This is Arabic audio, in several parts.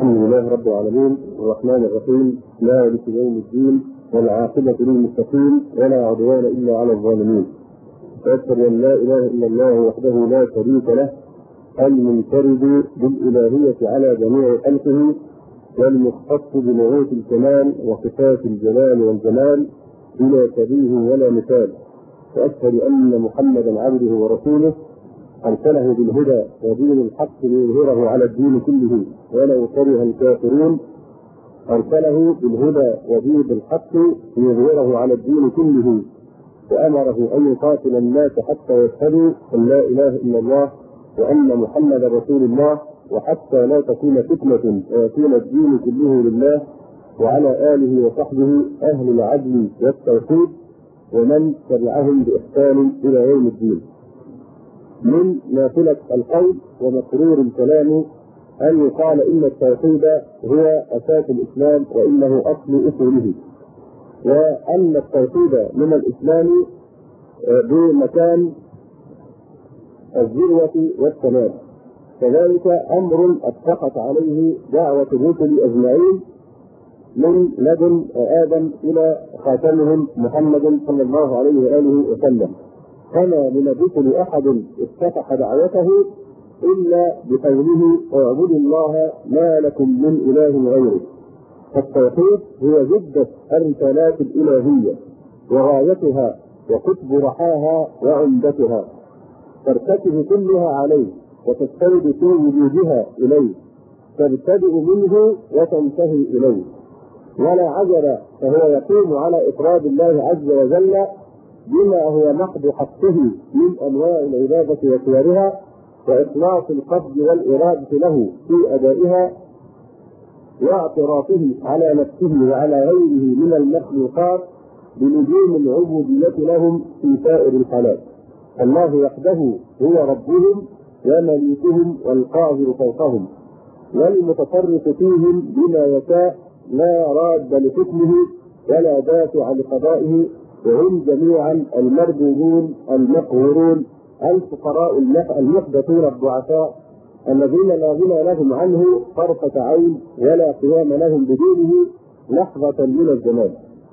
الحمد لله رب العالمين الرحمن الرحيم مالك يوم الدين والعاقبة للمتقين ولا عدوان إلا على الظالمين. وأشهد أن لا إله إلا الله وحده لا شريك له المنفرد بالإلهية على جميع خلقه والمختص بنعوت الكمال وصفات الجلال والجمال بلا شبيه ولا مثال. وأشهد أن محمدا عبده ورسوله أرسله بالهدى ودين الحق ليظهره على الدين كله ولو كره الكافرون. أرسله بالهدى ودين الحق ليظهره على الدين كله وأمره أن يقاتل الناس حتى يشهدوا أن لا إله إلا الله وأن محمدا رسول الله وحتى لا تكون فتنة ويكون الدين كله لله وعلى آله وصحبه أهل العدل والتوحيد ومن تبعهم بإحسان إلى يوم الدين. من نافلة القول ومقرور الكلام أن يقال إن التوحيد هو أساس الإسلام وإنه أصل أصوله، وأن التوحيد من الإسلام بمكان الذروة والتمام، كذلك أمر اتفقت عليه دعوة الرسل أجمعين من لدن آدم إلى خاتمهم محمد صلى الله عليه وآله وسلم. فما من الرسل أحد افتتح دعوته إلا بقوله اعبدوا الله ما لكم من إله غيره. فالتوحيد هو زبدة الرسالات الإلهية وغايتها وقطب رحاها وعمدتها، ترتكز كلها عليه وتستند في وجودها إليه، تبتدئ منه وتنتهي إليه، ولا عجب فهو يقوم على إفراد الله عز وجل بما هو محض حقه من أنواع العبادة وصورها، وإخلاص القصد والإرادة له في أدائها، واعترافه على نفسه وعلى غيره من المخلوقات بلزوم العبودية لهم في سائر الحالات. الله وحده هو ربهم ومليكهم والقاهر فوقهم والمتصرف فيهم بما يشاء، لا راد لحكمه ولا دافع لقضائه، وهم جميعا المردودون المقهورون الفقراء المحدثون الضعفاء الذين لا غنى لهم عنه طرفة عين ولا قيام لهم بدونه لحظة من الزمان.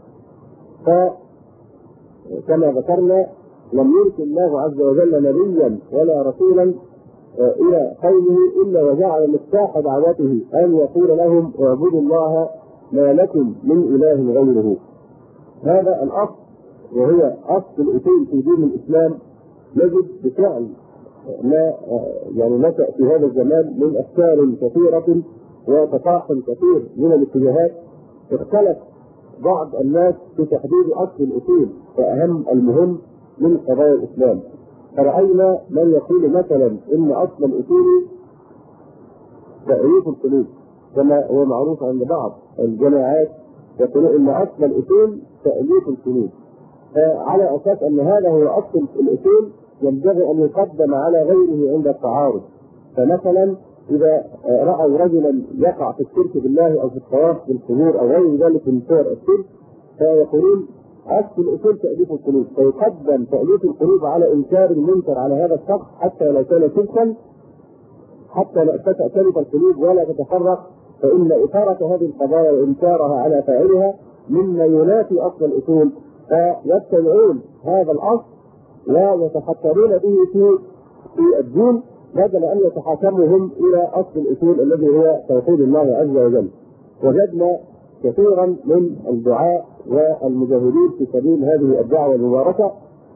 فكما ذكرنا لم يرسل الله عز وجل نبيا ولا رسولا إلى قومه إلا وجعل مفتاح دعوته أن يقول لهم اعبدوا الله ما لكم من إله غيره. هذا الأصل وهو أصل الأصول في دين الإسلام. نجد بفعل ما نشأ في هذا الزمان من أفكار كثيرة وتفاحم كثير من الاتجاهات، اختلف بعض الناس في تحديد أصل الأصول وأهم المهم من قضايا الإسلام. فرأينا من يقول مثلا إن أصل الأصول تأليف القلوب، كما هو معروف عند بعض الجماعات يقولون إن أصل الأصول تأليف القلوب، على أساس أن هذا هو أصل الأصول ينبغي أن يقدم على غيره عند التعارض. فمثلا إذا رأوا رجلا يقع في الشرك بالله أو في الطواف بالقبور أو غير ذلك من صور الشرك، فيقولون أصل الأصول تأليف القلوب، فيقدم تأليف القلوب على إنكار المنكر على هذا الشخص حتى لو كان شركا، حتى لا تأتلف القلوب ولا تتفرق، فإن إثارة هذه القضايا وإنكارها على فاعلها مما ينافي أصل الأصول، فيتبعون هذا الأصل ويتحكمون به في الدين بدل أن يتحاكموا هم إلى أصل الأصول الذي هو توحيد الله عز وجل. وجدنا كثيرا من الدعاء والمجاهدين في سبيل هذه الدعوة المباركة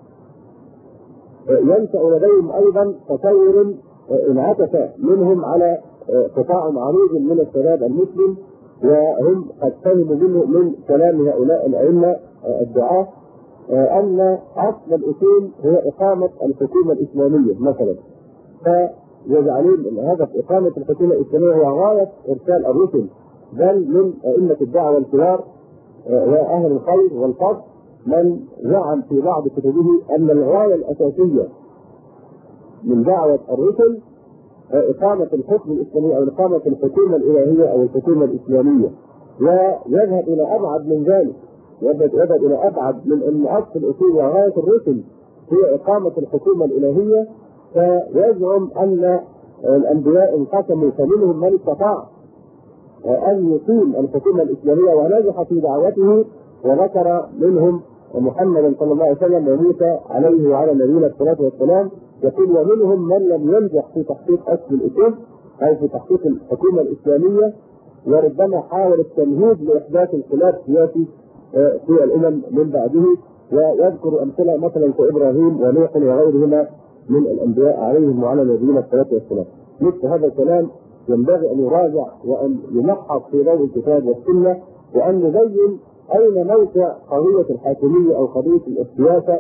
ينشأ لديهم أيضا تصور انعكس منهم على قطاع عريض من الشباب المسلم، وهم قد فهموا منه من كلام هؤلاء الأئمة الدعاة أن أصل الأصول هو إقامة الحكومة الإسلامية مثلا، فيجعلون هدف إقامة الحكومة الإسلامية هو غاية إرسال الرسل، بل من أئمة الدعوة الكبار وأهل الخير والفضل من زعم في بعض كتبه أن الغاية الأساسية من دعوة الرسل إقامة الحكم الإسلامي أو إقامة الحكومة الإلهية أو الحكومة الإسلامية، ويذهب إلى أبعد من ذلك، يذهب إلى أبعد من أن أصل الأصول وغاية الرسل هي إقامة الحكومة الإلهية. فيزعم أن الأنبياء انقسموا فمنهم من استطاع أن يقيم الحكومة الإسلامية ونجح في دعوته، وذكر منهم محمد صلى الله عليه وسلم وموسى عليه وعلى نبينا الصلاة والسلام، يقول ومنهم من لم ينجح في تحقيق أصل الأصول أو في تحقيق الحكومة الإسلامية، وربما حاول التمهيد لإحداث انقلاب سياسي في الأمم من بعده. ويذكر أمثلة مثلا كإبراهيم ونوح وغيرهما من الأنبياء عليهم وعلى نبينا الصلاة والسلام. مثل هذا الكلام ينبغي أن يراجع وأن يمحص في ضوء الكتاب والسنة، وأن نبين أين موقع قضية الحاكمية أو قضية السياسة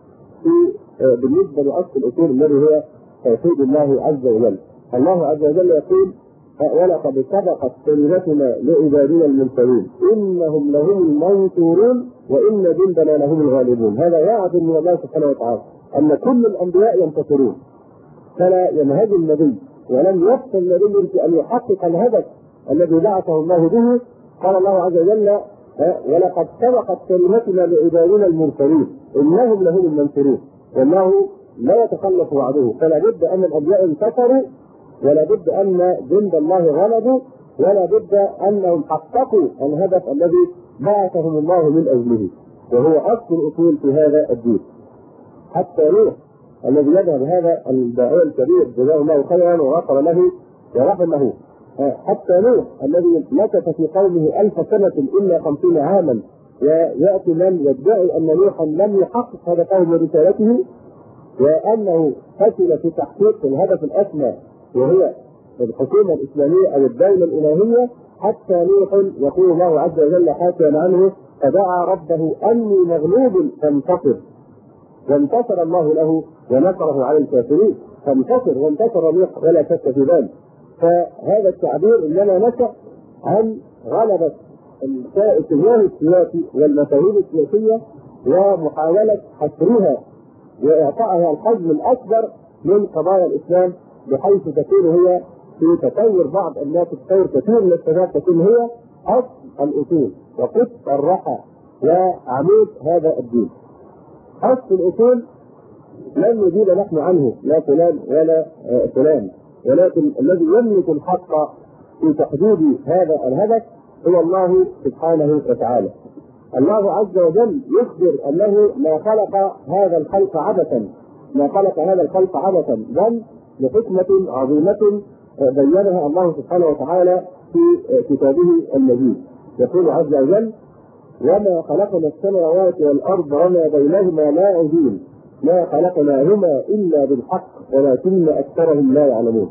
بالنسبة لأصل الأصول الذي هو توحيد الله عز وجل. الله عز وجل يقول ولقد سبقت كلمتنا لعبادنا المرسلين إنهم لهم المنصورون وإن جندنا لهم الغالبون. هذا وعد من الله سبحانه وتعالى أن كل الأنبياء ينتصرون، فلا ينهج النبي ولم يفصل النبي في أن يحقق الهدف الذي بعثه الله به. قال الله عز وجل ولقد سبقت كلمتنا لعبادنا المرسلين إنهم لهم المنصورون، والله لا يتخلف وعده، فلا بد أن الأنبياء انتصروا، ولا بد أن جند الله غلبوا، ولا بد أنهم حققوا الهدف الذي بعثهم الله من أجله، وهو أصل الأصول في هذا الدين. حتى نوح الذي يذهب هذا الداعية الكبير جزاه الله خيرا وغفر له ورحمه، حتى نوح الذي مكث في قومه 1000 سنة إلا 50 عاما، ويأتي من يدعي أن نوحا لم يحقق هدفه برسالته وأنه فشل في تحقيق الهدف الأسمى وهي الحكومة الإسلامية أو الدولة الإلهية. حتى نوح يقول الله عز وجل حكى عنه فدعا ربه أني مغلوب فانتصر، وانتصر الله له ونصره على الكافرين، فانتصر وانتصر نوح ولا شك في ذلك. فهذا التعبير انما نشأ عن غلبة الاتجاه السياسي والمفاهيم السياسية ومحاولة حصرها وإعطائها الحجم الأكبر من قضايا الإسلام، بحيث تكون هي في تطور بعض الناس، تطور كثير من الشباب تكون هي أصل الأصول وقص الرحى وعمود هذا الدين. أصل الأصول لن نجيب نحن عنه لا فلان ولا فلان، ولكن الذي يملك الحق في تحديد هذا الهدف هو الله سبحانه وتعالى. الله عز وجل يخبر أنه ما خلق هذا الخلق عبثا، ما خلق هذا الخلق عبثا، بل لحكمة عظيمة بينها الله سبحانه وتعالى في كتابه المجيد. يقول عز وجل وما خلقنا السماوات والأرض وما بينهما لاعبين ما خلقناهما إلا بالحق ولكن أكثرهم لا يعلمون.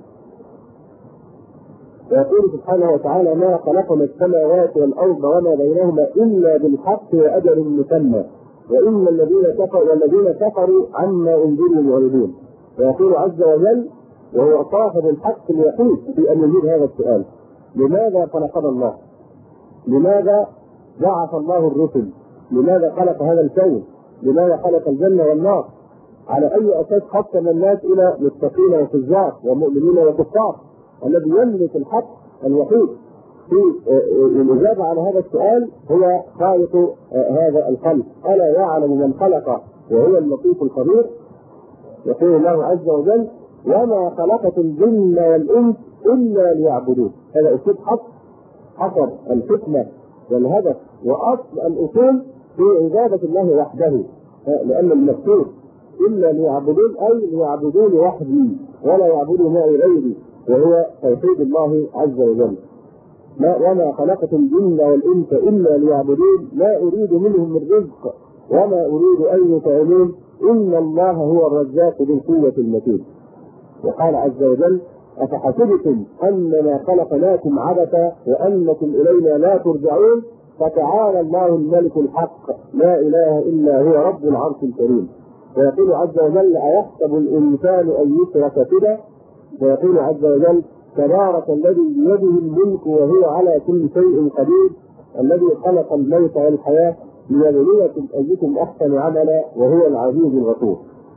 ويقول سبحانه وتعالى ما خلقنا السماوات والأرض وما بينهما إلا بالحق وأجل مسمى وإن الذين كفروا عما أنذروا معرضون. ويقول عز وجل وهو صاحب الحق الوحيد في أن يجيب هذا السؤال: لماذا خلقنا الله؟ لماذا بعث الله الرسل؟ لماذا خلق هذا الكون؟ لماذا خلق الجنة والنار؟ على أي أساس قسم الناس إلى متقين وفجار ومؤمنين وكفار؟ الذي يملك الحق الوحيد في الإجابة على هذا السؤال هو خالق هذا الخلق. ألا يعلم من خلق وهو اللطيف الخبير. يقول الله عز وجل وما خلقت الجن والإنس إلا ليعبدون. هذا أسلوب حصر الحكمة والهدف وأصل الأصول في عبادة الله وحده، لأن المقصود إلا ليعبدون أي ليعبدون وحدي ولا يعبدوا معي غيري، وهو توحيد الله عز وجل. وما خلقت الجن والإنس إلا ليعبدون ما أريد منهم من رزق وما أريد أن يطعمون إن الله هو الرزاق ذو القوة المتين. وقال عز وجل أفحسبتم أنما خلقناكم عبثا وأنكم إلينا لا ترجعون فتعالى الله الملك الحق لا إله إلا هو رب العرش الكريم. ويقول عز وجل أيحسب الإنسان أن يترك سدى؟ ويقول عز وجل تبارك الذي بيده الملك وهو على كل شيء قدير الذي خلق الموت والحياة ليبلوكم أيكم أحسن عملا وهو العزيز الغفور.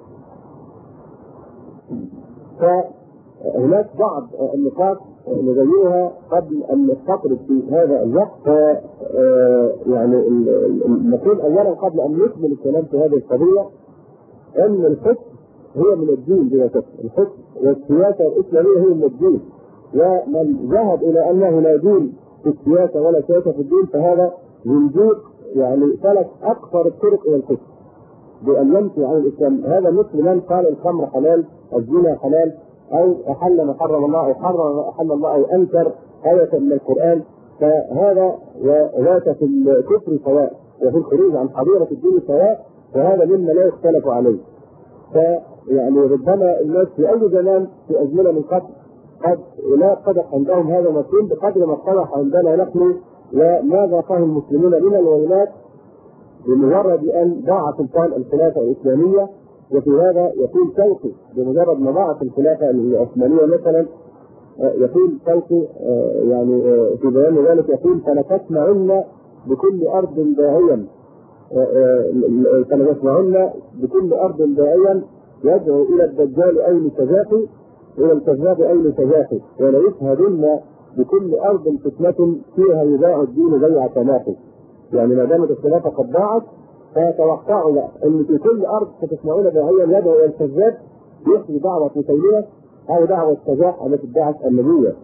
فهناك بعض النقاط نبينها قبل أن نستطرد في هذا الوقت. يعني نقول أولا قبل أن نكمل الكلام في هذه القضية أن الحكم هو من الدين بلا شك، الحكم والسياسة الإسلامية هي من الدين، ومن ذهب إلى أنه لا دين في السياسة ولا سياسة في الدين، فهذا زنديق يعني سلك أكثر الطرق إلى الكفر بأن ينفي عن الإسلام. هذا مثل من قال الخمر حلال، الزنا حلال، أو أحل ما حرم الله، أو حرم ما أحل الله، أو أنكر آية من القرآن. فهذا وذاك في الكفر سواء وفي الخروج عن حظيرة الدين سواء، وهذا مما لا يختلف عليه. فيعني ربما الناس في أي زمان في أزمنة من قبل قد لا قدح عندهم هذا المفهوم بقدر ما قدح عندنا نحن، وما ذاقه المسلمون من الويلات بمجرد أن ضاع سلطان الخلافة الإسلامية. وفي هذا يقول شوقي بمجرد ما ضاعت الخلافة العثمانية مثلا، يقول شوقي يعني في بيان ذلك يقول: فلتسمعن بكل أرض داعيا، فلتسمعن بكل أرض داعيا يدعو إلى الدجال أو لسجاقي، إلى الكذاب أو لسجاقي، وليشهدن بكل أرض فتنة فيها يباع الدين بيع تناقض. يعني ما دامت الخلافة قد ضاعت فتوقعوا أن في كل أرض ستسمعون داعيا يدعو إلى الكذاب يحيي دعوة مسيلمة أو دعوة سجاح التي ادعت النبوة.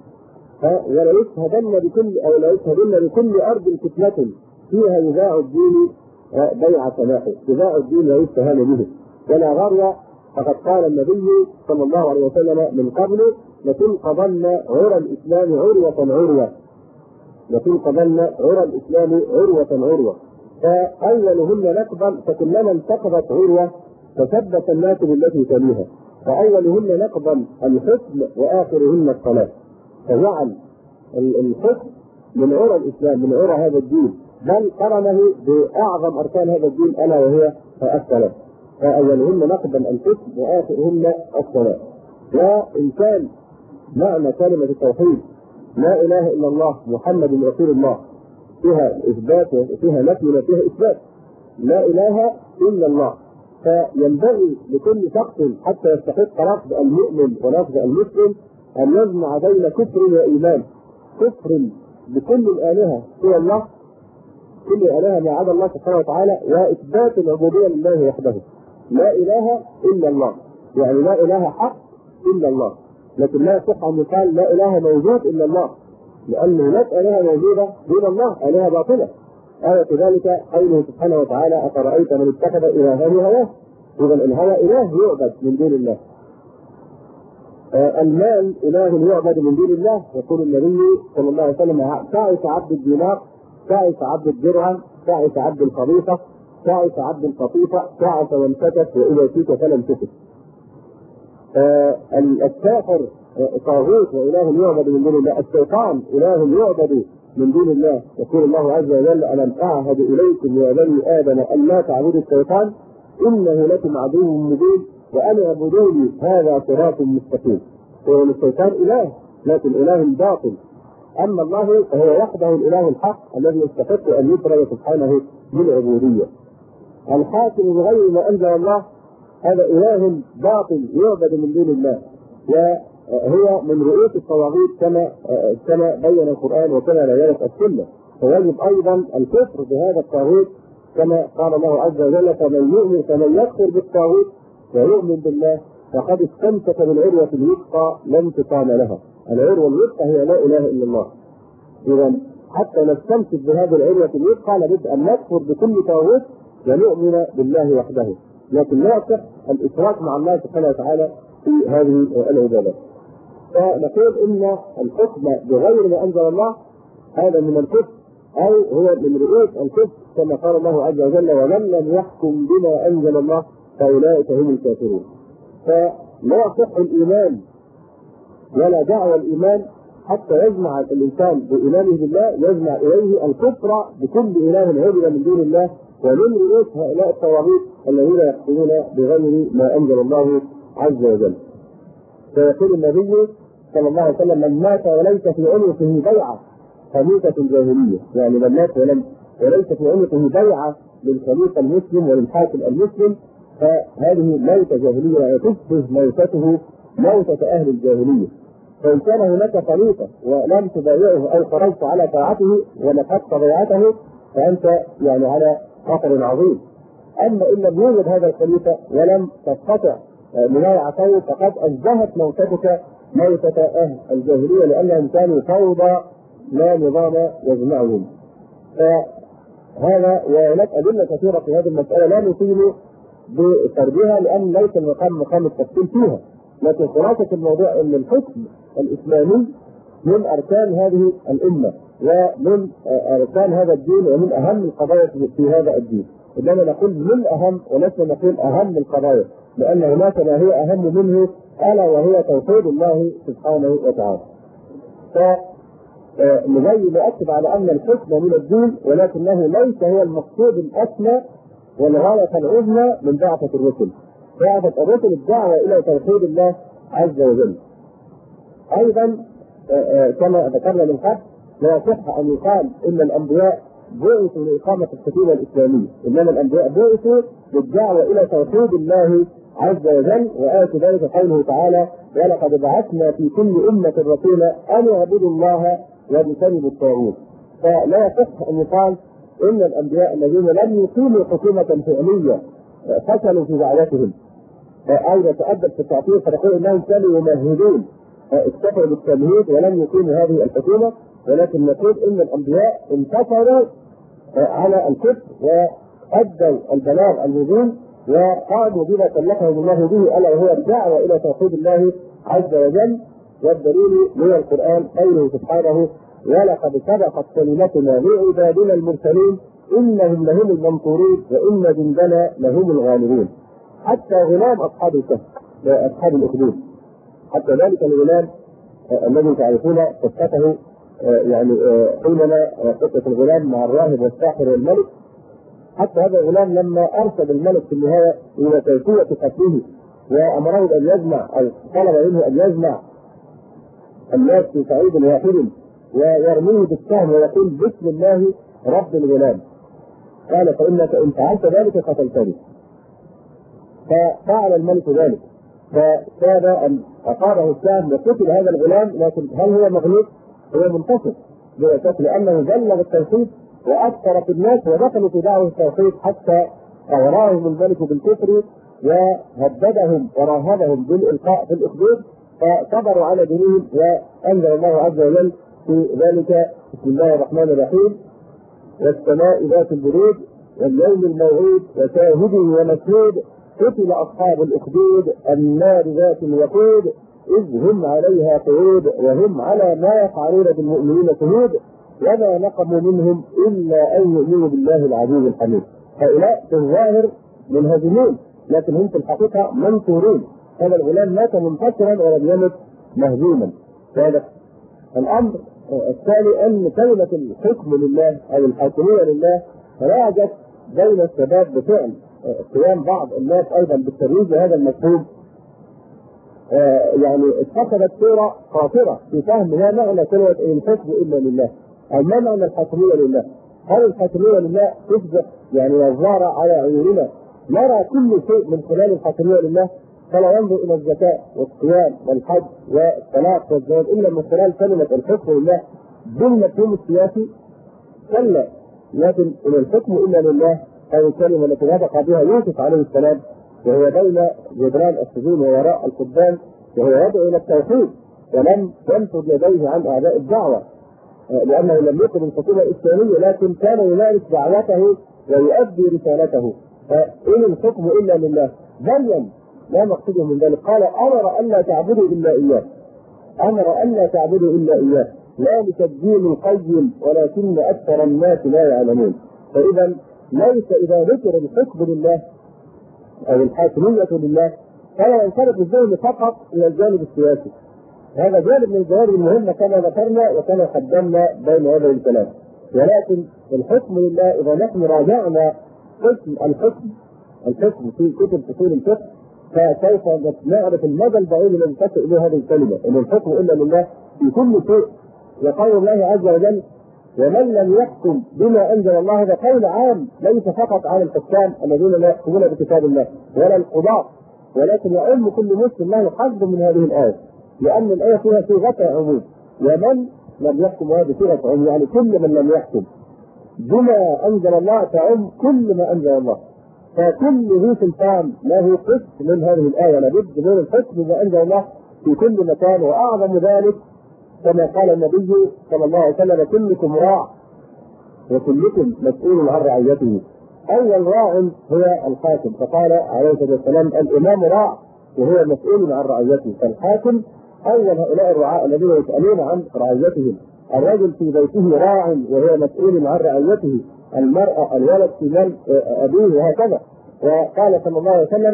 وليشهدن بكل أرض فتنة فيها يباع الدين بيع تناقض، يباع الدين ويستهان به ولا غرو. فقد قال النبي صلى الله عليه وسلم من قبل: لتنقضن عرى الإسلام عروة عروة، لتنقضن عرى الإسلام عروة عروة. فأولهن نقضا، فكلما انتقضت عروة فثبت الناس بالتي تليها، فأولهن نقضا الحكم وآخرهن الصلاة. فجعل الحكم من عرى الإسلام، من عرى هذا الدين، بل قرنه بأعظم أركان هذا الدين ألا وهي الصلاة. فأولهن نقضا الحكم وآخرهن الصلاة. وإن كان معنى كلمة التوحيد لا إله إلا الله محمد رسول الله فيها إثبات وفيها نفي وفيها إثبات، لا إله إلا الله، فينبغي لكل شخص حتى يستحق لفظ المؤمن ولفظ المسلم أن يجمع بين كفر وإيمان. كفر بكل الآلهة سوى الله، كل آلهة ما عدا الله سبحانه وتعالى، وإثبات العبودية لله وحده. لا إله إلا الله، يعني لا إله حق إلا الله، لكن لا يصح أن يقال لا إله موجود إلا الله، لأن هناك آلهة موجودة دون الله، آلهة باطلة. آية ذلك قوله سبحانه وتعالى: أفرأيت من اتخذ إلهه هواه. إذا الهوى إله يعبد من دون الله، المال إله يعبد من دون الله. يقول النبي صلى الله عليه وسلم: تعس عبد الدينار، تعس عبد الدرهم، تعس عبد الخليفة، تعس عبد القطيفة، تعس وانفتت وإذا فيك فلم تفت. الكافر طاغوت وإله يعبد من دون الله، الشيطان إله يعبد من دون الله. يقول الله عز وجل: ألم أعهد إليكم يا بني آدم أن لا تعبدوا الشيطان إنه لكم عدو مبين وأن اعبدوني هذا صراط مستقيم. الشيطان إله لكن إله باطل، أما الله فهو وحده الإله الحق الذي يستحق أن يفرد سبحانه بالعبودية. الحاكم بغير ما أنزل الله هذا إله باطل يعبد من دون الله، وهو من رؤوس الطواغيت كما بين القرآن وكما بينت السنة. فيجب أيضا الكفر بهذا الطاغوت كما قال الله عز وجل: فمن يكفر بالطاغوت ويؤمن بالله فقد استمسك بالعروة الوثقى لا انفصام لها. العروة الوثقى هي لا إله إلا الله. إذا حتى نستمسك بهذه العروة الوثقى لابد أن نكفر بكل طاغوت ونؤمن بالله وحده، لكن لا يصح الإشراك مع الله سبحانه وتعالى في هذه العبادات. فنقول إن الحكم بغير ما أنزل الله هذا من الكفر، أو هو من رؤوس الكفر كما قال الله عز وجل: ومن لم يحكم بما أنزل الله فأولئك هم الكافرون. فلا يصح الإيمان ولا دعوى الإيمان حتى يجمع الإنسان بإيمانه بالله، يجمع إليه الكفر بكل إله عبد من دون الله، ومن رؤوس هؤلاء الطواغيت الذين يحكمون بغير ما أنزل الله عز وجل. فيقول النبي صلى الله عليه وسلم: من مات وليس في عنقه بيعة فميتة الجاهلية. يعني من مات وليس في عنقه بيعة للخليفة المسلم وللحاكم المسلم فهذه موتة جاهلية، يعني تشبه موتته موتة أهل الجاهلية. فإن كان هناك خليفة ولم تبايعه أو خرجت على طاعته ونقضت بيعته فأنت يعني على خطر عظيم. أما إن لم يوجد هذا الخليفة ولم تستطع مبايعته فقد أشبهت موتتك موتة أهل الجاهلية، لأنهم كانوا فوضى لا نظام يجمعهم. فهذا وهناك أدلة كثيرة في هذه المسألة لا نطيل بسردها لأن ليس مقام التفصيل فيها، لكن خلاصة الموضوع أن الحكم الإسلامي من أركان هذه الأمة ومن أركان هذا الدين ومن أهم القضايا في هذا الدين. إنما نقول من أهم ولسنا نقول أهم القضايا، لأن هناك ما هي أهم منه ألا وهي توحيد الله سبحانه وتعالى. فنبين نؤكد على أن الحكم من الدين، ولكنه ليس هو المقصود الأسمى والغاية العظمى من بعثة الرسل. بعثة الرسل الدعوة إلى توحيد الله عز وجل. أيضا كما ذكرنا من قبل لا يصح أن يقال إن الأنبياء بعثوا لإقامة السفينة الإسلامية، إنما الأنبياء بعثوا للدعوة إلى توحيد الله عز وجل. وآية ذلك قوله تعالى: ولقد بعثنا في كل أمة رسولا أن يعبدوا الله واجتنبوا الطاغوت. فلا يصح أن يقال إن الأنبياء الذين لم يقيموا حكومة فعلية فشلوا في دعوتهم أو يتأدب في التعطيل فنقول إنهم كانوا يمهدون اكتفوا بالتمهيد ولم يقيموا هذه الحكومة، ولكن نقول إن الأنبياء انتصروا على الكفر وأدوا البلاغ المبين وقاموا بما كلفهم الله به ألا وهو الدعوة إلى توحيد الله عز وجل. والدليل من القرآن قوله سبحانه: ولقد سبقت كلمتنا لعبادنا المرسلين إنهم لهم المنصورون وإن جندنا لهم الغالبون. حتى غلام أصحاب الكهف أصحاب الأخدود، حتى ذلك الغلام الذي تعرفون قصته يعني حينما قصة الغلام مع الراهب والساحر والملك، حتى هذا الغلام لما أرسل الملك في النهاية إلى كيفية قتله وأمره أن يجمع أو طلب منه أن يجمع الناس في صعيد واحد ويرميه بالسهم ويقول: بسم الله رب الغلام. قال: فإنك إن فعلت ذلك قتلتني. ففعل الملك ذلك، فكاد أن أصابه السهم وقتل هذا الغلام، لكن هل هو مغلوب؟ هو منتصر بلا شك، لأنه بلغ التوحيد وأثر في الناس ودخلوا في دعوة التوحيد حتى أغراهم الملك بالكفر وهددهم ورهبهم بالإلقاء في الأخدود، فصبروا على دينهم. وأنزل الله عز وجل في ذلك: بسم الله الرحمن الرحيم: والسماء ذات البروج واليوم الموعود وشاهد ومشهود قتل أصحاب الأخدود النار ذات الوقود إذ هم عليها قعود وهم على ما يفعلون بالمؤمنين شهود وما نقموا منهم إلا أن يؤمنوا بالله العزيز الحميد. هؤلاء في الظاهر منهزمون، لكن هم في الحقيقة منصورون. هذا الغلام مات منتصرا ولم يمت مهزوما. هذا الأمر الثاني أن كلمة الحكم لله أو الحاكمية لله راجت بين الشباب بفعل قيام بعض الناس أيضا بالترويج لهذا المفهوم. يعني اتخذت صورة خاطرة في فهم ما معنى كلمة الحكم إلا لله، أو ما معنى الحاكمية لله. هل الحاكمية لله تصبح يعني وزارة على عيوننا نرى كل شيء من خلال الحاكمية لله، فلا ينظر إلى الزكاة والصيام والحج والطلاق والزواج إلا من خلال كلمة الحكم لله بالمفهوم السياسي؟ كلا، لكن إن الحكم إلا لله أو الكلمة التي نطق بها يوسف عليه السلام وهو بين جدران السجون ووراء القضبان وهو يدعو إلى التوحيد ولم ينفض يديه عن أعداء الدعوة لأنه لم يكن الحكومة الإسلامية، لكن كان يمارس دعوته ويؤدي رسالته. فإن الحكم إلا لله بين لا مقصده من ذلك. قال: أمر أن لا تعبدوا إلا إياه، أمر أن لا تعبدوا إلا إياه، لا لتبديل القيم ولكن أكثر الناس لا يعلمون. فإذا ليس إذا ذكر الحكم لله أو الحاكمية لله فلا ينصرف الذهن فقط إلى الجانب السياسي. هذا جانب من الجوانب المهمة كما ذكرنا وكما قدمنا بين هذا الكلام. ولكن الحكم لله إذا نحن راجعنا قسم الحكم في كتب أصول الفقه فسوف نعرف المدى البعيد الذي تصل إليه هذه الكلمة، أن الحكم إلا لله في كل شيء. وقول الله عز وجل: ومن لم يحكم بما أنزل الله، هذا قول عام ليس فقط على الحكام الذين لا يحكمون بكتاب الله ولا القضاة، ولكن يعم كل مسلم له حظ من هذه الآية، لأن الآية فيها صيغة عموم. ومن لم يحكم هذه صيغة عموم، يعني كل من لم يحكم بما أنزل الله تعم كل ما أنزل الله. فكل ذي سلطان له قسم من هذه الآية، لابد من الحكم بما أنزل الله في كل مكان. وأعظم ذلك كما قال النبي صلى الله عليه وسلم: كلكم راع وكلكم مسؤول عن رعيته. أول راع هو الحاكم، فقال عليه الصلاة والسلام: الإمام راع وهو مسؤول عن رعيته. فالحاكم أول هؤلاء الرعاة الذين يسألون عن رعيتهم. الرجل في بيته راع وهو مسؤول عن رعيته، المرأة الولد في مال أبيه، وهكذا. وقال صلى الله عليه وسلم: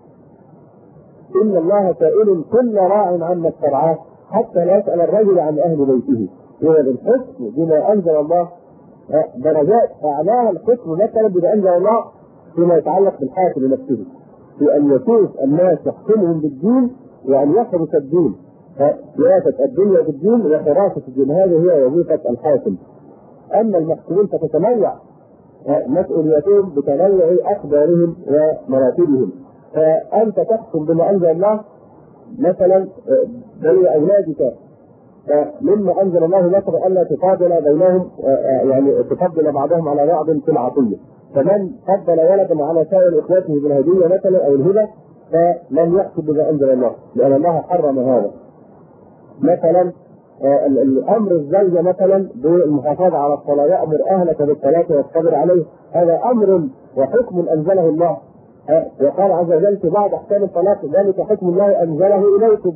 إن الله سائل كل راع عما استرعاه حتى لا يسأل الرجل عن أهل بيته. وهذا الحكم بما أنزل الله درجات، أعلاها الحكم مثلا بما أنزل الله فيما يتعلق بالحاكم نفسه، في أن يشوف الناس يحكمهم بالدين وأن يحرس الدين، سياسة الدنيا بالدين وحراسة الدين، هذه هي وظيفة الحاكم. أما المحكومين فتتنوع مسؤوليتهم بتنوع أقدارهم ومراتبهم. فأنت تحكم بما أنزل الله مثلا بين أولادك، مما أنزل الله مثلا ألا تفاضل بينهم، يعني تفضل بعضهم على بعض في العطية. فمن فضل ولدا على سائر إخوته بالهدية مثلا أو الهبة فلم يحكم بما أنزل الله، لأن الله حرم هذا. مثلا الأمر الزوجة مثلا بالمحافظة على الصلاة، يأمر أهلك بالصلاة واصطبر عليه، هذا أمر وحكم أنزله الله. وقال عز وجل في بعض أحكام الصلاة: ذلك حكم الله أنزله إليكم.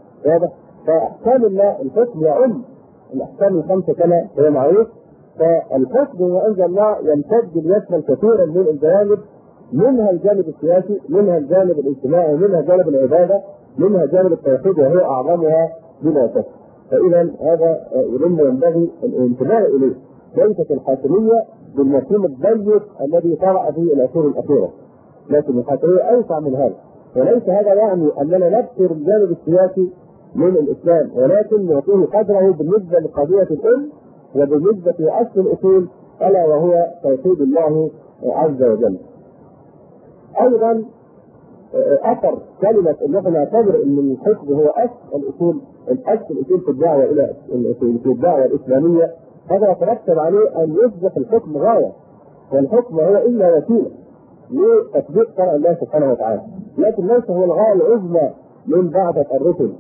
فأحكام الله الحكم يعم الأحكام الخمسة كما هو معروف. فالحكم بما أنزل الله يمتد ليشمل كثيرا من الجوانب، منها الجانب السياسي، منها الجانب الاجتماعي، منها جانب العبادة، منها جانب التوحيد وهو أعظمها بلا شك. فإذا هذا مما ينبغي الانتباه إليه، ليست الحاكمية بالمفهوم الضيق الذي طرأ فيه العصور الأخيرة، لكن الحاكمية أوسع من هذا. وليس هذا يعني أننا نبتر الجانب السياسي من الإسلام، ولكن نعطيه قدره بالنسبة لقضية الأم وبالنسبة لأصل الأصول، ألا وهو توحيد الله عز وجل. أيضا أثر كلمة أن نحن نعتبر أن الحكم هو أصل الأصول، الأصل في الدعوة إلى في الدعوة الإسلامية، هذا يترتب عليه أن يصبح الحكم غاية، والحكم هو إلا وسيلة لتطبيق شرع الله سبحانه وتعالى، لكن ليس هو الغاية العظمى من بعثة الرسل.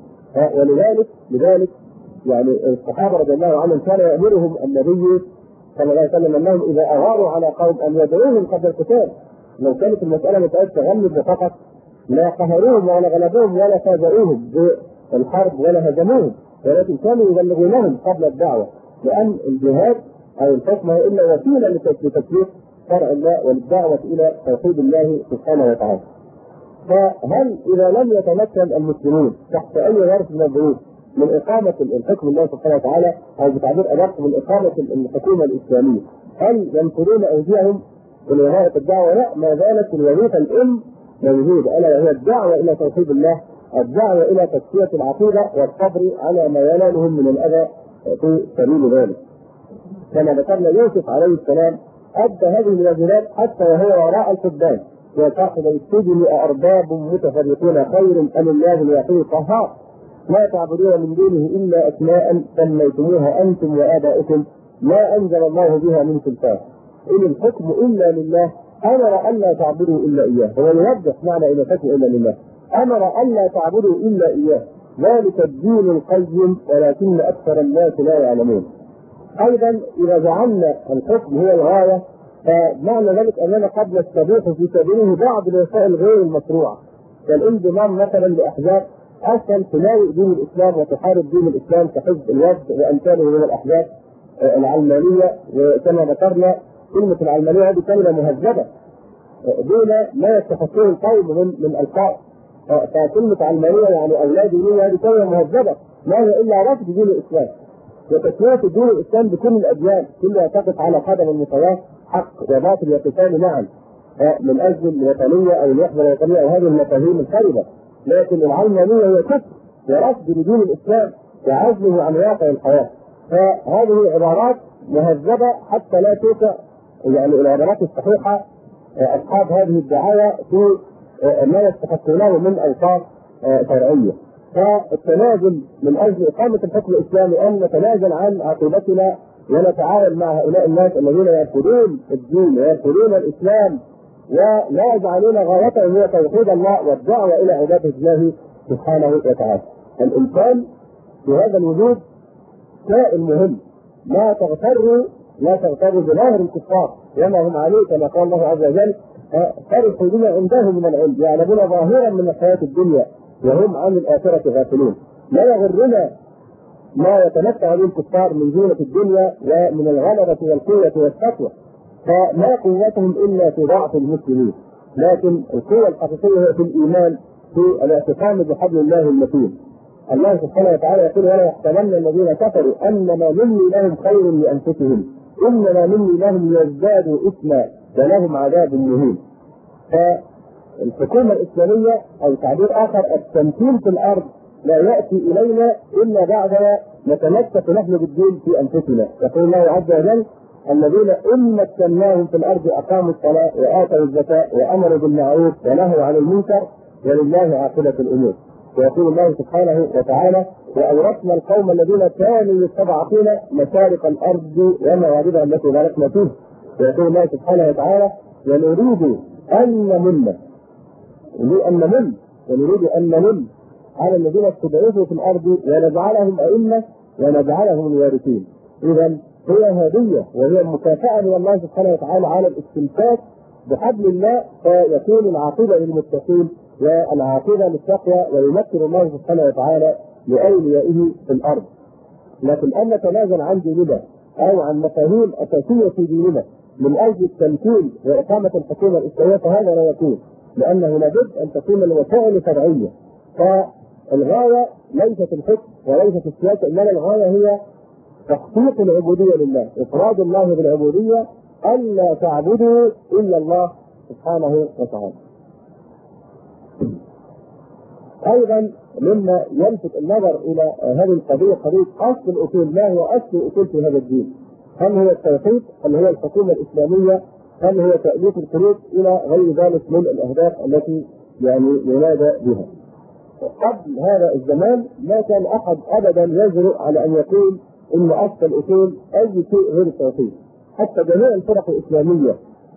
ولذلك يعني الصحابة رضي الله عنهم كان يأمرهم النبي صلى الله عليه وسلم أنهم إذا أغاروا على قوم أن يدعوهم قبل القتال. لو كانت المسألة مسألة تغلب فقط لا قهروهم ولا غلبوهم ولا فاجئوهم بالحرب ولا هزموهم، ولكن كانوا يبلغونهم قبل الدعوة، لأن الجهاد أو الحكم هو إلا وسيلة لتطبيق شرع الله والدعوة إلى توحيد الله سبحانه وتعالى. فهل إذا لم يتمكن المسلمون تحت أي ظرف من الظروف من إقامة الحكم الله سبحانه وتعالى، أو بتعبير أدق من إقامة الحكومة الإسلامية، هل ينقلون أيديهم من وظائف الدعوة؟ لا، ما زالت الوظيفة الأم موجودة، ألا وهي الدعوة إلى توحيد الله، الدعوة إلى تزكية العقيدة والصبر على ما ينالهم من الأذى في سبيل ذلك. كما ذكرنا يوسف عليه السلام أدى هذه الواجبات حتى وهو وراء الحبان، وصاحب السجن أأرباب متفرقون خير أم الله الواحد القهار لا تعبدون من دونه إلا أسماء سميتموها أنتم وآباؤكم ما أنزل الله بها من سلطان إن الحكم إلا لله أمر ألا تعبدوا إلا إياه. هو يوضح معنى إن الحكم إلا لله، أمر ألا تعبدوا إلا إياه، ذلك الدين القيم ولكن أكثر الناس لا يعلمون. أيضا إذا جعلنا الحكم هو الغاية، فمعنى ذلك أننا قد نستبيح في سبيله بعض الوسائل غير المشروعة، كالانضمام مثلا لأحزاب أصلا تناوئ دين الإسلام وتحارب دين الإسلام كحزب الوفد وأمثاله من الأحزاب العلمانية. وكما ذكرنا كلمة العلمانية هذه كلمة مهذبة دون ما يستحقه القوم من ألقاب، فكلمة علمانية يعني أولاد دينية هذه كلمة مهذبة ما هي إلا رفض دين الإسلام وتسوية دين الإسلام بكل الأديان، كلها تقف على قدم المساواة، حق وباطل يقفان معا من أجل الوطنية أو الوحدة الوطنية أو هذه المفاهيم الخاربة. لكن العلمانية هي كفر ورفض لدين الإسلام وعزله عن واقع الحياة. فهذه عبارات مهذبة حتى لا توقع يعني العبارات الصحيحة أصحاب هذه الدعاية في ما يستحقونه من أوصاف شرعية. فالتنازل من أجل إقامة الحكم الإسلامي أن نتنازل عن عقيدتنا ونتعاون مع هؤلاء الناس الذين يرفضون الدين ويرفضون الإسلام ولا يجعلون غايتهم هي توحيد الله والدعوة إلى عبادة الله سبحانه وتعالى. الإنسان في هذا الوجود كائن مهم. لا تغتروا بظاهر الكفار وما هم عليه، كما قال الله عز وجل فرحوا بما عندهم من العلم، يعلمون ظاهرا من الحياة الدنيا وهم عن الآخرة غافلون. لا يغرنا ما يتمتع به الكفار من زينة الدنيا ومن الغلبة والقوة والسطوة، فما قوتهم إلا في ضعف المسلمين، لكن القوة الحقيقية هي في الإيمان، في الاعتصام بحبل الله المتين. الله سبحانه وتعالى يقول: ولا يحسبن الذين كفروا انما نملي لهم خير لانفسهم انما نملي لهم ليزدادوا اثما ولهم عذاب مهين. فالحكومه الاسلاميه او تعبير اخر التمكين في الارض لا ياتي الينا الا بعد نتمسك نحن بالدين في انفسنا. يقول الله عز وجل: الذين ان مكناهم في الارض اقاموا الصلاه واتوا الزكاه وامروا بالمعروف ونهوا عن المنكر ولله عاقبه الامور. ويقول الله سبحانه وتعالى: وأورثنا القوم الذين كانوا يستضعفون مشارق الأرض ومغاربها التي باركنا فيه. ويقول الله سبحانه وتعالى: ونريد أن نمن على الذين استضعفوا في الأرض ونجعلهم أئمة ونجعلهم الوارثين. إذا هي هدية وهي مكافأة من الله سبحانه وتعالى على الاستمساك بحبل الله، فيكون العاقبة للمتقين والعاقبة للتقوى، ويمكن الله سبحانه وتعالى لأوليائه في الأرض. لكن أن نتنازل عن ديننا أو عن مفاهيم أساسية في ديننا من أجل التمكين وإقامة الحكومة الإسلامية فهذا لا يكون، لأنه لابد أن تكون الوسائل شرعية. فالغاية ليست الحكم وليست السياسة، إنما الغاية هي تحقيق العبودية لله، إفراد الله بالعبودية، ألا تعبدوا إلا الله سبحانه وتعالى. أيضا مما يلفت النظر إلى هذه القضية قضية أصل الأصول. ما هو أصل الأصول في هذا الدين؟ هل هو التوحيد؟ هل هو الحكومة الإسلامية؟ هل هو تأليف القلوب؟ إلى غير ذلك من الأهداف التي ينادى بها. قبل هذا الزمان ما كان أحد أبدا يجرؤ على أن يقول إن أصل الأصول أي شيء غير التوحيد. حتى جميع الفرق الإسلامية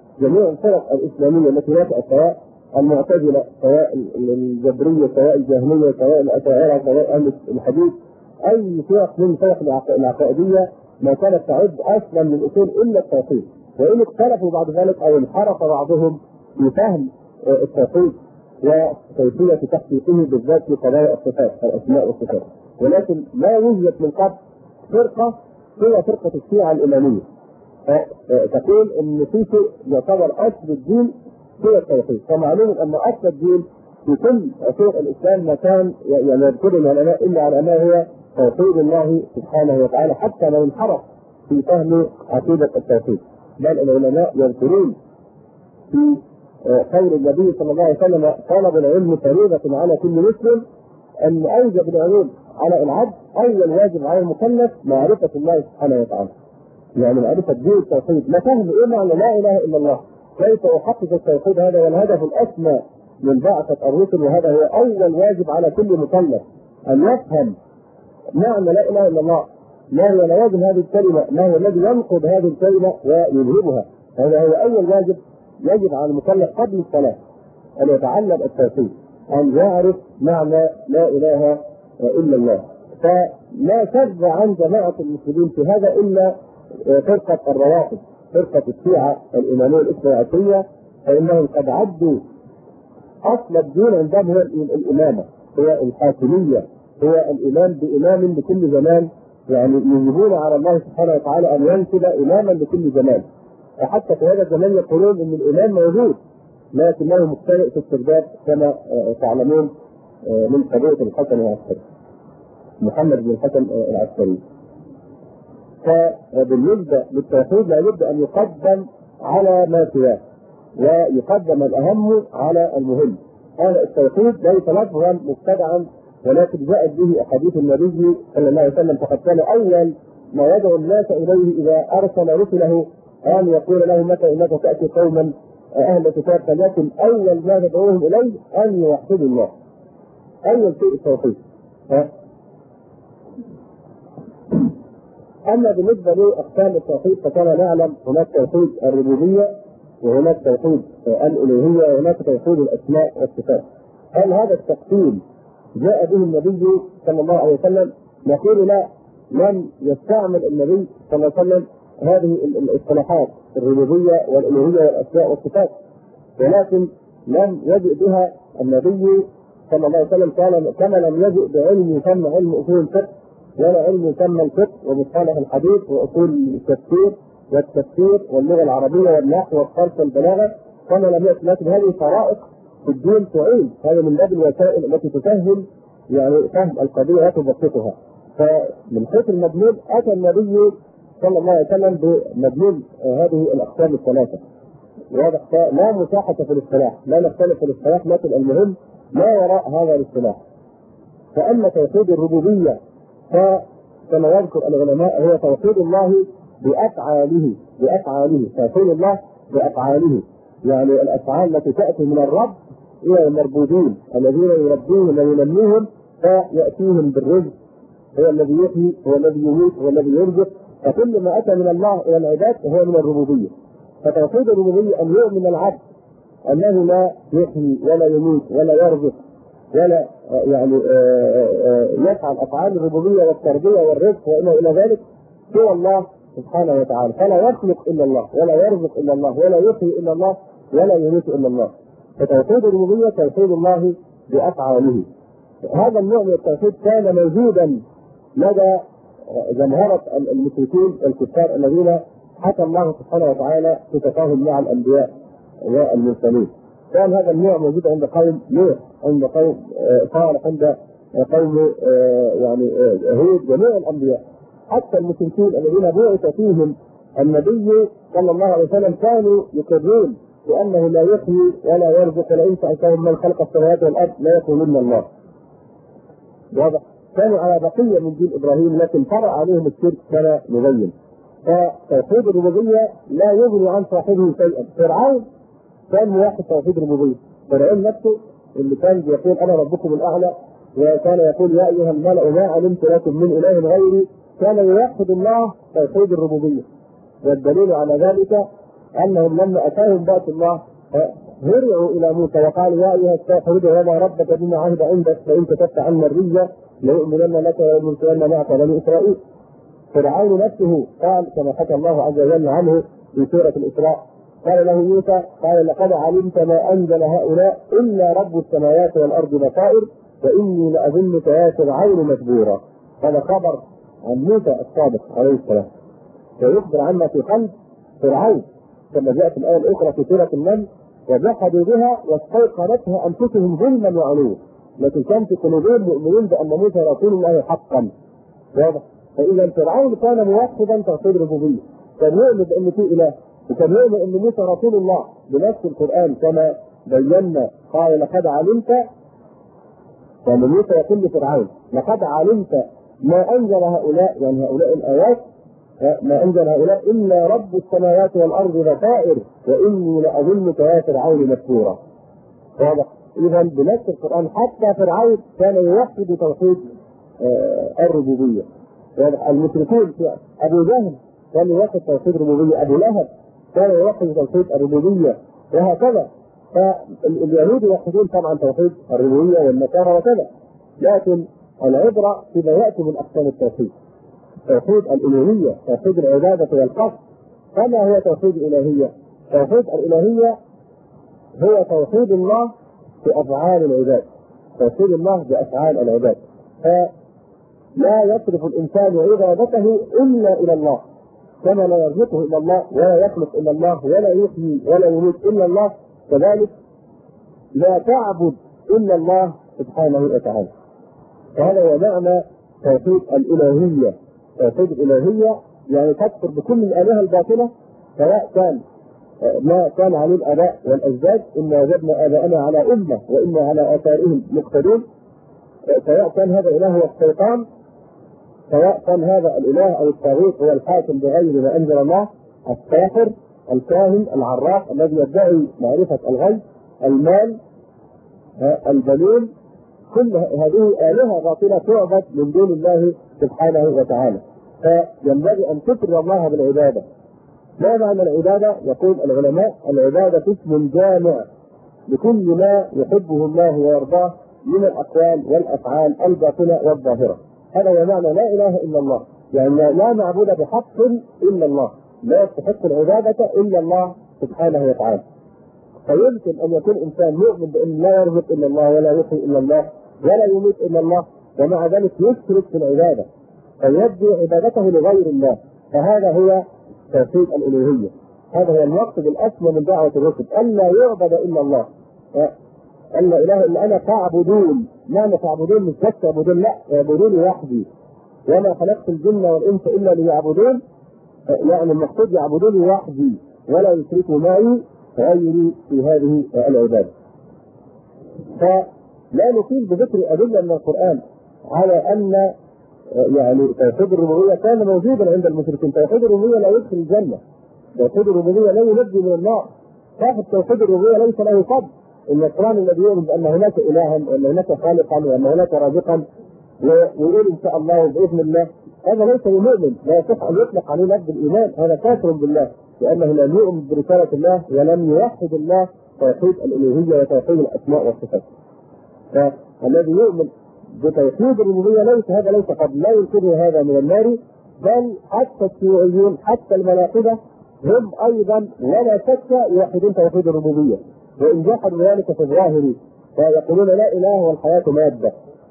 التي نشأت، سواء المعتزلة سواء الجبرية سواء الجهمية سواء الأشاعرة سواء أهل الحديث، أي فرق من الفرق العقائدية ما كانت تعد أصلا للأصول إلا التوحيد. وإن اختلفوا بعد ذلك أو انحرف بعضهم في فهم التوحيد وكيفية تحقيقه بالذات في قضايا الصفات الأسماء والصفات. ولكن ما يوجد من قبل فرقة هي فرقة الشيعة الإمامية تقول إن في شيء يعتبر أصل الدين هو التوحيد. فمعلوم أن أصل الدين في كل عصور الإسلام ما كان يذكر العلماء إلا على ما هو توحيد الله سبحانه وتعالى، حتى لو انحرف في فهم عقيدة التوحيد. بل العلماء يذكرون في قول النبي صلى الله عليه وسلم: طلب العلم فريضة على كل مسلم، أن أوجب العلوم على العبد أول واجب على المكلف معرفة الله سبحانه وتعالى. يعني معرفة دين التوحيد، ما فهم إيه معنى لا إله إلا الله، كيف أحقق التوحيد. هذا هو الهدف الأسمى من بعثة الرسل، وهذا هو أول واجب على كل مكلف أن يفهم معنى لا إله إلا الله، ما هو لوازم هذه الكلمة، ما هو الذي ينقض هذه الكلمة ويذهبها. هذا هو أول واجب يجب على المكلف قبل الصلاة، أن يتعلم التوحيد، أن يعرف معنى لا إله إلا الله. فما شذ عن جماعة المسلمين في هذا إلا فرقة الروافض، فرقة الشيعة الإمامية الاثنى عشرية، فإنهم قد عدوا أصل الدين عندهم هو الإمامة، هو الحاكمية، هو الإمام بإمام لكل زمان. يعني يجبون على الله سبحانه وتعالى أن ينسب إماما لكل زمان. فحتى في هذا الزمان يقولون إن الإمام موجود لكنه مختلف في السرداب، كما تعلمون من قضية الحسن العسكري، محمد بن الحسن العسكري. فبالنسبة للتوحيد لابد أن يقدم على ما سواه ويقدم الأهم على المهم. هذا التوحيد ليس لفظا مبتدعا، ولكن جاءت به أحاديث النبي صلى الله عليه وسلم. فقد كان أول ما يدعو الناس إليه إذا أرسل رسله أن يقول لهم: متى إنك تأتي قوما أهل الكتاب، فليكن أول ما تدعوهم إليه أن يوحدوا الله. أول شيء التوحيد. أما بالنسبة لأقسام التوحيد فكما نعلم هناك توحيد الربوبية وهناك توحيد الألوهية وهناك توحيد الأسماء والصفات. هل هذا التقسيم جاء به النبي صلى الله عليه وسلم؟ نقول لا، لم يستعمل النبي صلى الله عليه وسلم هذه الاصطلاحات الربوبيه والالوهيه والاسماء والصفات، ولكن لم يجئ بها النبي صلى الله عليه وسلم كما لم يجئ بعلم يسمى علم اصول الفقه، ولا علم يسمى الفقه ومصطلح الحديث واصول التفسير والتفسير واللغه العربيه والنحو والصرف والبلاغه، كما لم يأتي. لكن هذه طرائق في الدين تعين، هذا من باب الوسائل التي تسهل يعني فهم القضيه وتبسطها. فمن حيث المضمون اتى النبي صلى الله عليه وسلم بمضمون هذه الاقسام الثلاثه. واضح؟ لا مساحه في الاصطلاح، لا نختلف في الاصطلاح، لكن المهم ما وراء هذا الاصطلاح. فاما توحيد الربوبيه فكما يذكر العلماء هو توحيد الله بافعاله، توحيد الله بافعاله، يعني الافعال التي تاتي من الرب الى المربوبين الذين يربوهم وينميهم فياتيهم بالرزق، هو الذي يحيي، هو الذي يميت، هو الذي يرزق. فكل ما اتى من الله الى العباد هو من الربوبيه. فتوحيد الربوبيه ان يؤمن العبد انه لا يحيي ولا يميت ولا يرزق ولا يعني يفعل افعال الربوبيه والتربيه والرزق وما الى ذلك سوى الله سبحانه وتعالى، فلا يخلق الا الله ولا يرزق الا الله ولا يحيي الا الله ولا يميت الا الله. فتوحيد الربوبيه توحيد الله بافعاله. هذا النوع من التوحيد كان موجودا لدى جمهرة المشركين والكفار الذين حكى الله سبحانه وتعالى صفتهم مع الانبياء والمرسلين. كان هذا النوع موجود عند قوم نوح، عند قوم صالح، عند قوم يعني هود، جميع الانبياء. حتى المشركين الذين بعث فيهم النبي صلى الله عليه وسلم كانوا يقرون بانه لا يحيي ولا يرزق، ولئن سالتهم من خلق السماوات والارض لا يقولن الله. واضح؟ كانوا على بقيه من دين ابراهيم، لكن طرأ عليهم الشرك كما نبين. فتوحيد الربوبيه لا يغني عن صاحبه شيئا. فرعون كان موحد توحيد الربوبيه، فرعون نفسه اللي كان يقول انا ربكم الاعلى، وكان يقول يا ايها الملأ ما علمت لكم من اله غيري، كان يوحد الله توحيد الربوبيه. والدليل على ذلك انهم لما اتاهم بأس الله هرعوا الى موسى وقالوا يا ايها الساحر ادع لنا ربك بما عهد عندك فان كتبت عنا الرجة ليؤمنن لك وليملكن معك بني اسرائيل. فرعون نفسه قال كما حكى الله عز وجل عنه في سوره الاسراء، قال له موسى قال لقد علمت ما انزل هؤلاء الا رب السماوات والارض بصائر واني لاظنك يا فرعون مكبورا. هذا خبر عن موسى الصادق عليه السلام، ويخبر عما في قلب فرعون كما جاء في الايه الاخرى في سوره النمل وجحدوا بها واستيقنتها انفسهم ظلما وعلوا، لكن كان في قلوبهم مؤمنين بان موسى رسول الله حقا. واضح؟ فاذا فرعون كان موحدا توحيد الربوبيه، كان يؤمن بان في اله، وكان يؤمن ان موسى رسول الله بنفس القران كما بينا. قال لقد علمت، كان موسى يقول لفرعون لقد علمت ما انزل هؤلاء، يعني هؤلاء الايات ما انزل هؤلاء الا رب السماوات والارض بصائر واني لاظنك يا فرعون مكبورا. واضح؟ اذا بنفس القران حتى فرعون كان يوحد توحيد الربوبيه. واضح؟ المشركون ابو جهل كان يوحد توحيد الربوبيه، ابو لهب كان يوحد توحيد الربوبيه، وهكذا. فاليهود يوحدون طبعا توحيد الربوبيه والنصارى وكذا، لكن العبره فيما ياتي من اقسام التوحيد. توحيد الالوهيه، توحيد العباده والقصد. فما هو توحيد الالهيه؟ توحيد الالهيه هو توحيد الله بافعال العباد، توحيد الله بافعال العباد. فلا يصرف الانسان عبادته الا الى الله، كما لا يرزقه الا الله ولا يخلق الا الله ولا يحيي ولا يميت الا الله، كذلك لا تعبد الا الله سبحانه وتعالى. فهذا هو معنى توحيد الالهيه. توحيد الالهيه يعني تكفر بكل الالهه الباطله، سواء كان ما كان عليه الاباء والاجداد، انا وجدنا اباءنا على امه وانا على اثارهم مقتدون، سواء كان هذا الاله هو الشيطان، سواء كان هذا الاله او الطاغوت هو الحاكم بغير ما انزل الله، الساحر، الكاهن، العراف الذي يدعي معرفه الغيب، المال، البنون، كل هذه آلهة باطلة تعبد من دون الله سبحانه وتعالى. فينبغي أن تفرد الله بالعبادة. ما معنى العبادة؟ يقول العلماء العبادة اسم جامع لكل ما يحبه الله ويرضاه من الأقوال والأفعال الباطنة والظاهرة. هذا هو معنى لا إله إلا الله. يعني لا معبود بحق الا الله، لا يستحق العباده الا الله سبحانه وتعالى. فيمكن ان يكون انسان مؤمن بان لا يرزق الا الله ولا يحيي الا الله ولا يميت الا الله، ومع ذلك يشرك في العباده فيؤدي عبادته لغير الله، فهذا هو توحيد الالوهيه. هذا هو المقصد الاسمى من دعوه الرسل، الا يعبد الا الله، ان لا اله الا انا فاعبدون. معنى فاعبدون مش بس تعبدون، لا، يعبدوني وحدي، وما خلقت الجن والانس الا ليعبدون، يعني المقصود يعبدوني وحدي ولا يشركوا معي غيري في هذه العباده. فلا نطيل بذكر ادله من القران على ان يعني توحيد الربوبيه كان موجودا عند المشركين. توحيد الربوبيه لا يدخل الجنه، توحيد الربوبيه لا ينجي من النار، صاحب توحيد الربوبيه ليس له فضل. النصراني الذي يؤمن بان هناك الها وان هناك خالقا وان هناك رازقا ويقول ان شاء الله وباذن الله، هذا ليس بمؤمن، لا يصح ان يطلق عليه لفظ الايمان، هذا كافر بالله، لانه لم يؤمن برساله الله ولم يوحد الله توحيد الالوهيه وتوحيد الاسماء والصفات. فالذي يؤمن بتوحيد الربوبيه هذا ليس قد لا ينقذه هذا من النار، بل حتى الشيوعيون حتى الملاحده هم ايضا ولا شك يوحدون توحيد الربوبيه، وان جحدوا ذلك في الظاهر فيقولون لا اله والحياه ماده،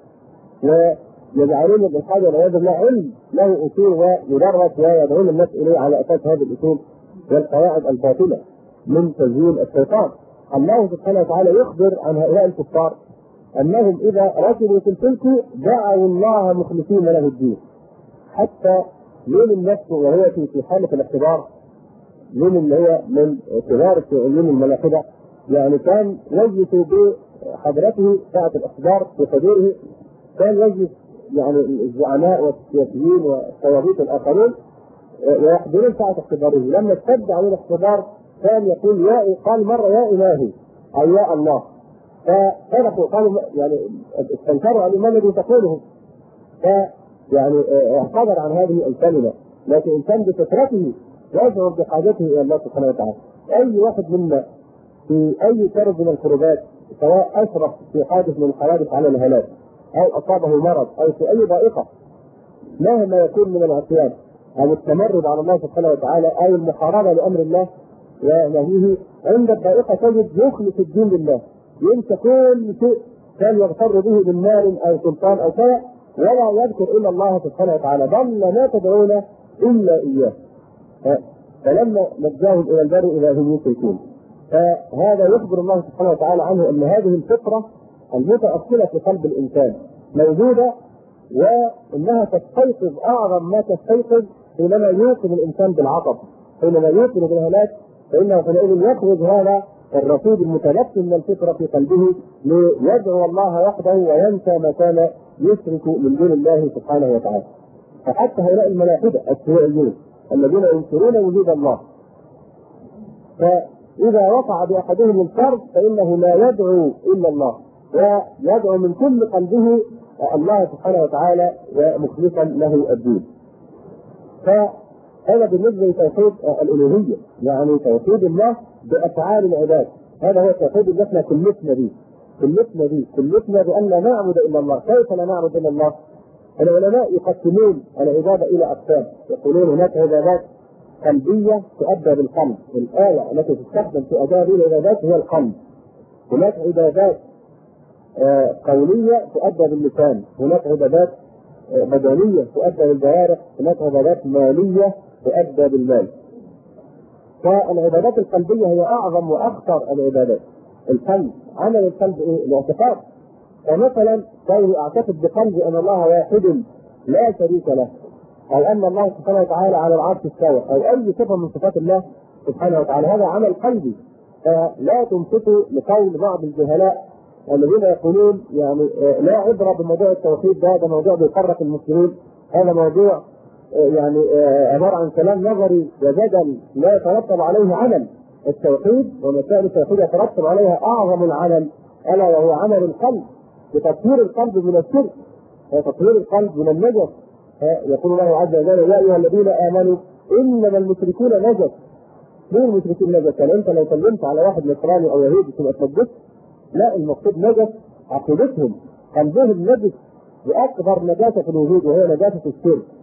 ويجعلون الالحاد والعياذ بالله علم له اصول ويدرس ويدعون الناس اليه على اساس هذه الاصول والقواعد الباطله من تزيين الشيطان. الله سبحانه وتعالى يخبر عن هؤلاء الكفار انهم اذا ركبوا في الفلك دعوا الله مخلصين له الدين، حتى من النفس وهو في حاله الاختبار، من اللي هو من كبار الشيوعيين الملاحده، يعني كان يجلس بحضرته ساعه الاختبار في حضوره، كان يجلس يعني الزعماء والسياسيين والطواغيت الاخرين ويحضرون ساعه اختباره. لما اشتد عليه الاختبار كان يقول قال مره يا الهي او يا الله، فخلقوا قالوا يعني استنكروا على ما الذي تقوله، فيعني اعتذر عن هذه الكلمه، لكن الانسان بفطرته يشعر بحاجته الى الله سبحانه وتعالى. اي واحد منا في اي كرب من الكربات، سواء اشرف في حادث من الحوادث على الهلاك او اصابه مرض او في اي ضائقه مهما يكون من العصيان او التمرد على الله سبحانه وتعالى او المحاربه لامر الله ونهيه، عند الضائقه تجد يخلص الدين لله، ينسى كل شيء كان يغتر به من مال او سلطان او كذا، ولا يذكر الا الله سبحانه وتعالى، ضل ما تدعون الا اياه. فلما نجاهم الى البر اذا هم يشركون. فهذا يخبر الله سبحانه وتعالى عنه ان هذه الفطره المتأصلة في قلب الانسان موجوده، وانها تستيقظ اعظم ما تستيقظ حينما يوقن الانسان بالعطب، حينما يوقن بالهلاك، فانه حينئذ يخرج هذا الرصيد المتلقي من الفطره في قلبه ليدعو الله وحده وينسى ما كان يشرك من دون الله سبحانه وتعالى. فحتى هؤلاء الملاحده الشيوعيون الذين ينكرون وجود الله، فاذا وقع باحدهم الفرد فانه لا يدعو الا الله، ويدعو من كل قلبه الله سبحانه وتعالى ومخلصا له الدين. فهذا بالنسبه لتوحيد الالوهيه، يعني توحيد الله بافعال العباد، هذا هو التوحيد اللي احنا كلفنا بان لا نعبد الا الله. كيف لا نعبد الا الله؟ العلماء يقسمون العباده الى اقسام، يقولون هناك عبادات قلبيه تؤدى بالقلب، الايه التي تستخدم في اداء العبادات هي القلب. هناك عبادات قوليه تؤدى باللسان، هناك عبادات بدنيه تؤدى بالجوارح، هناك عبادات ماليه تؤدى بالمال. فالعبادات القلبيه هي اعظم واخطر العبادات. القلب، عمل القلب ايه؟ الاعتقاد. فمثلا كونه اعتقد بقلبي ان الله واحد لا شريك له، او ان الله سبحانه وتعالى على العرش استوى، او اي صفه من صفات الله سبحانه وتعالى، هذا عمل قلبي. فلا تنصتوا لقول بعض الجهلاء الذين يقولون يعني لا عبره بموضوع التوحيد، ده موضوع بيفرق المسلمين، هذا موضوع يعني عباره عن كلام نظري وجدل لا يترتب عليه عمل. التوحيد ومسائل التوحيد يترتب عليها اعظم العمل، الا وهو عمل القلب بتطهير القلب من الشرك وتطهير القلب من النجس. يقول الله عز وجل يا ايها الذين امنوا انما المشركون نجس. ليه المشركين نجس؟ يعني انت لو سلمت على واحد نصراني او يهودي تبقى تنجس؟ لا، المقصود نجس عقيدتهم، قلبهم نجس باكبر نجاسه في الوجود وهي نجاسه الشرك.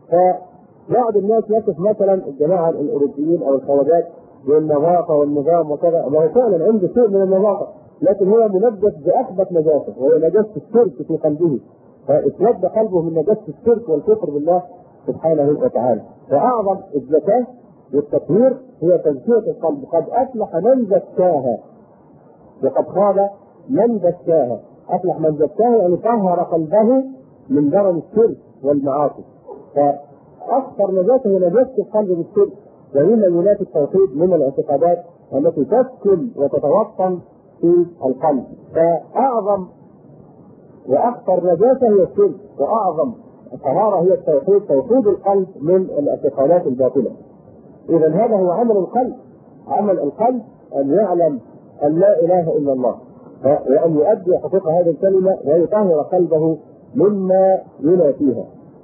فبعض الناس يصف مثلا الجماعه الاوروبيين او الخواجات بالنظافه والنظام وكذا، وهو فعلا عنده شيء من النظافه، لكن هو منجس باخبث نجاسه وهي نجاسه الشرك في قلبه، فاسود قلبه من نجاسه الشرك والكفر بالله سبحانه وتعالى. واعظم الزكاه والتطهير هي تزكيه القلب. قد افلح من زكاها وقد خاب من دساها. افلح من زكاها يعني طهر قلبه من درن الشرك والمعاصي. فاكثر نجاسه هي نجاسه القلب بالشرك، ومما ينافي التوحيد من الاعتقادات التي تسكن وتتوطن في القلب. فاعظم واكثر نجاسه هي الشرك، واعظم طهاره هي التوحيد، توحيد القلب من الاعتقادات الباطله. اذا هذا هو عمل القلب. عمل القلب ان يعلم ان لا اله الا الله، وان يؤدي حقوق هذه الكلمه ويطهر قلبه مما ينافيها.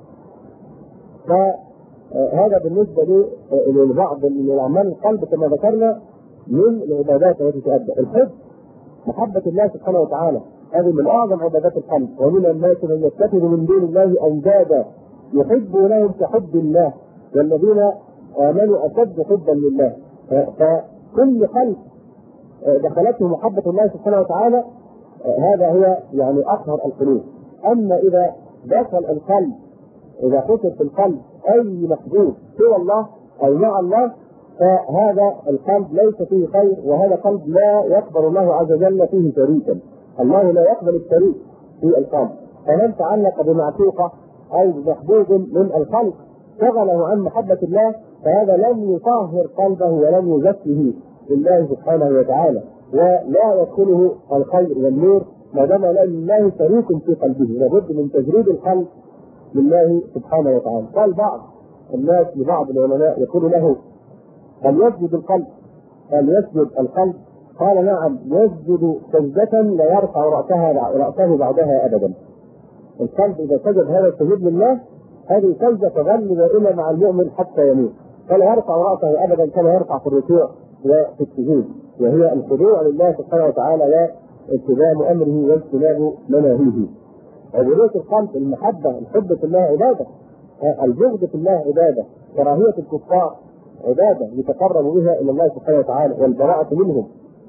فهذا بالنسبه لبعض من الاعمال القلب كما ذكرنا من العبادات التي تؤدى. الحب، محبه الله سبحانه وتعالى، هذه من اعظم عبادات القلب. ومن الناس من يتخذ من دون الله اندادا يحبونهم كحب الله والذين امنوا اشد حبا لله. فكل قلب دخلته محبه الله سبحانه وتعالى هذا هو يعني اطهر القلوب. اما اذا دخل القلب، اذا خسر في القلب اي محبوب سوى الله او مع الله، فهذا القلب ليس فيه خير، وهذا قلب لا يقبل الله عز وجل فيه شريكا. الله لا يقبل الشريك في القلب. فمن تعلق بمعشوقه او بمحبوب من الخلق شغله عن محبه الله، فهذا لم يطهر قلبه ولم يزكيه لله سبحانه وتعالى، ولا يدخله الخير والنور ما دام لله شريك في قلبه. لابد من تجريد القلب لله سبحانه وتعالى. قال بعض الناس لبعض العلماء يقول له: هل يسجد القلب؟ هل يسجد القلب؟ قال: نعم، يسجد سجدة لا يرفع رأسه بعدها أبدا. القلب إذا سجد هذا السجود لله، هذه سجدة تظل دائما مع المؤمن حتى يموت، فلا يرفع رأسه أبدا كما يرفع في الركوع وفي السجود، وهي الخضوع لله سبحانه وتعالى والتزام أمره واجتناب مناهيه. عبودية القلب، المحبة، الحب في الله عبادة، البغض في الله عبادة، كراهية الكفار عبادة يتقرب بها إلى الله سبحانه وتعالى والبراءة منهم.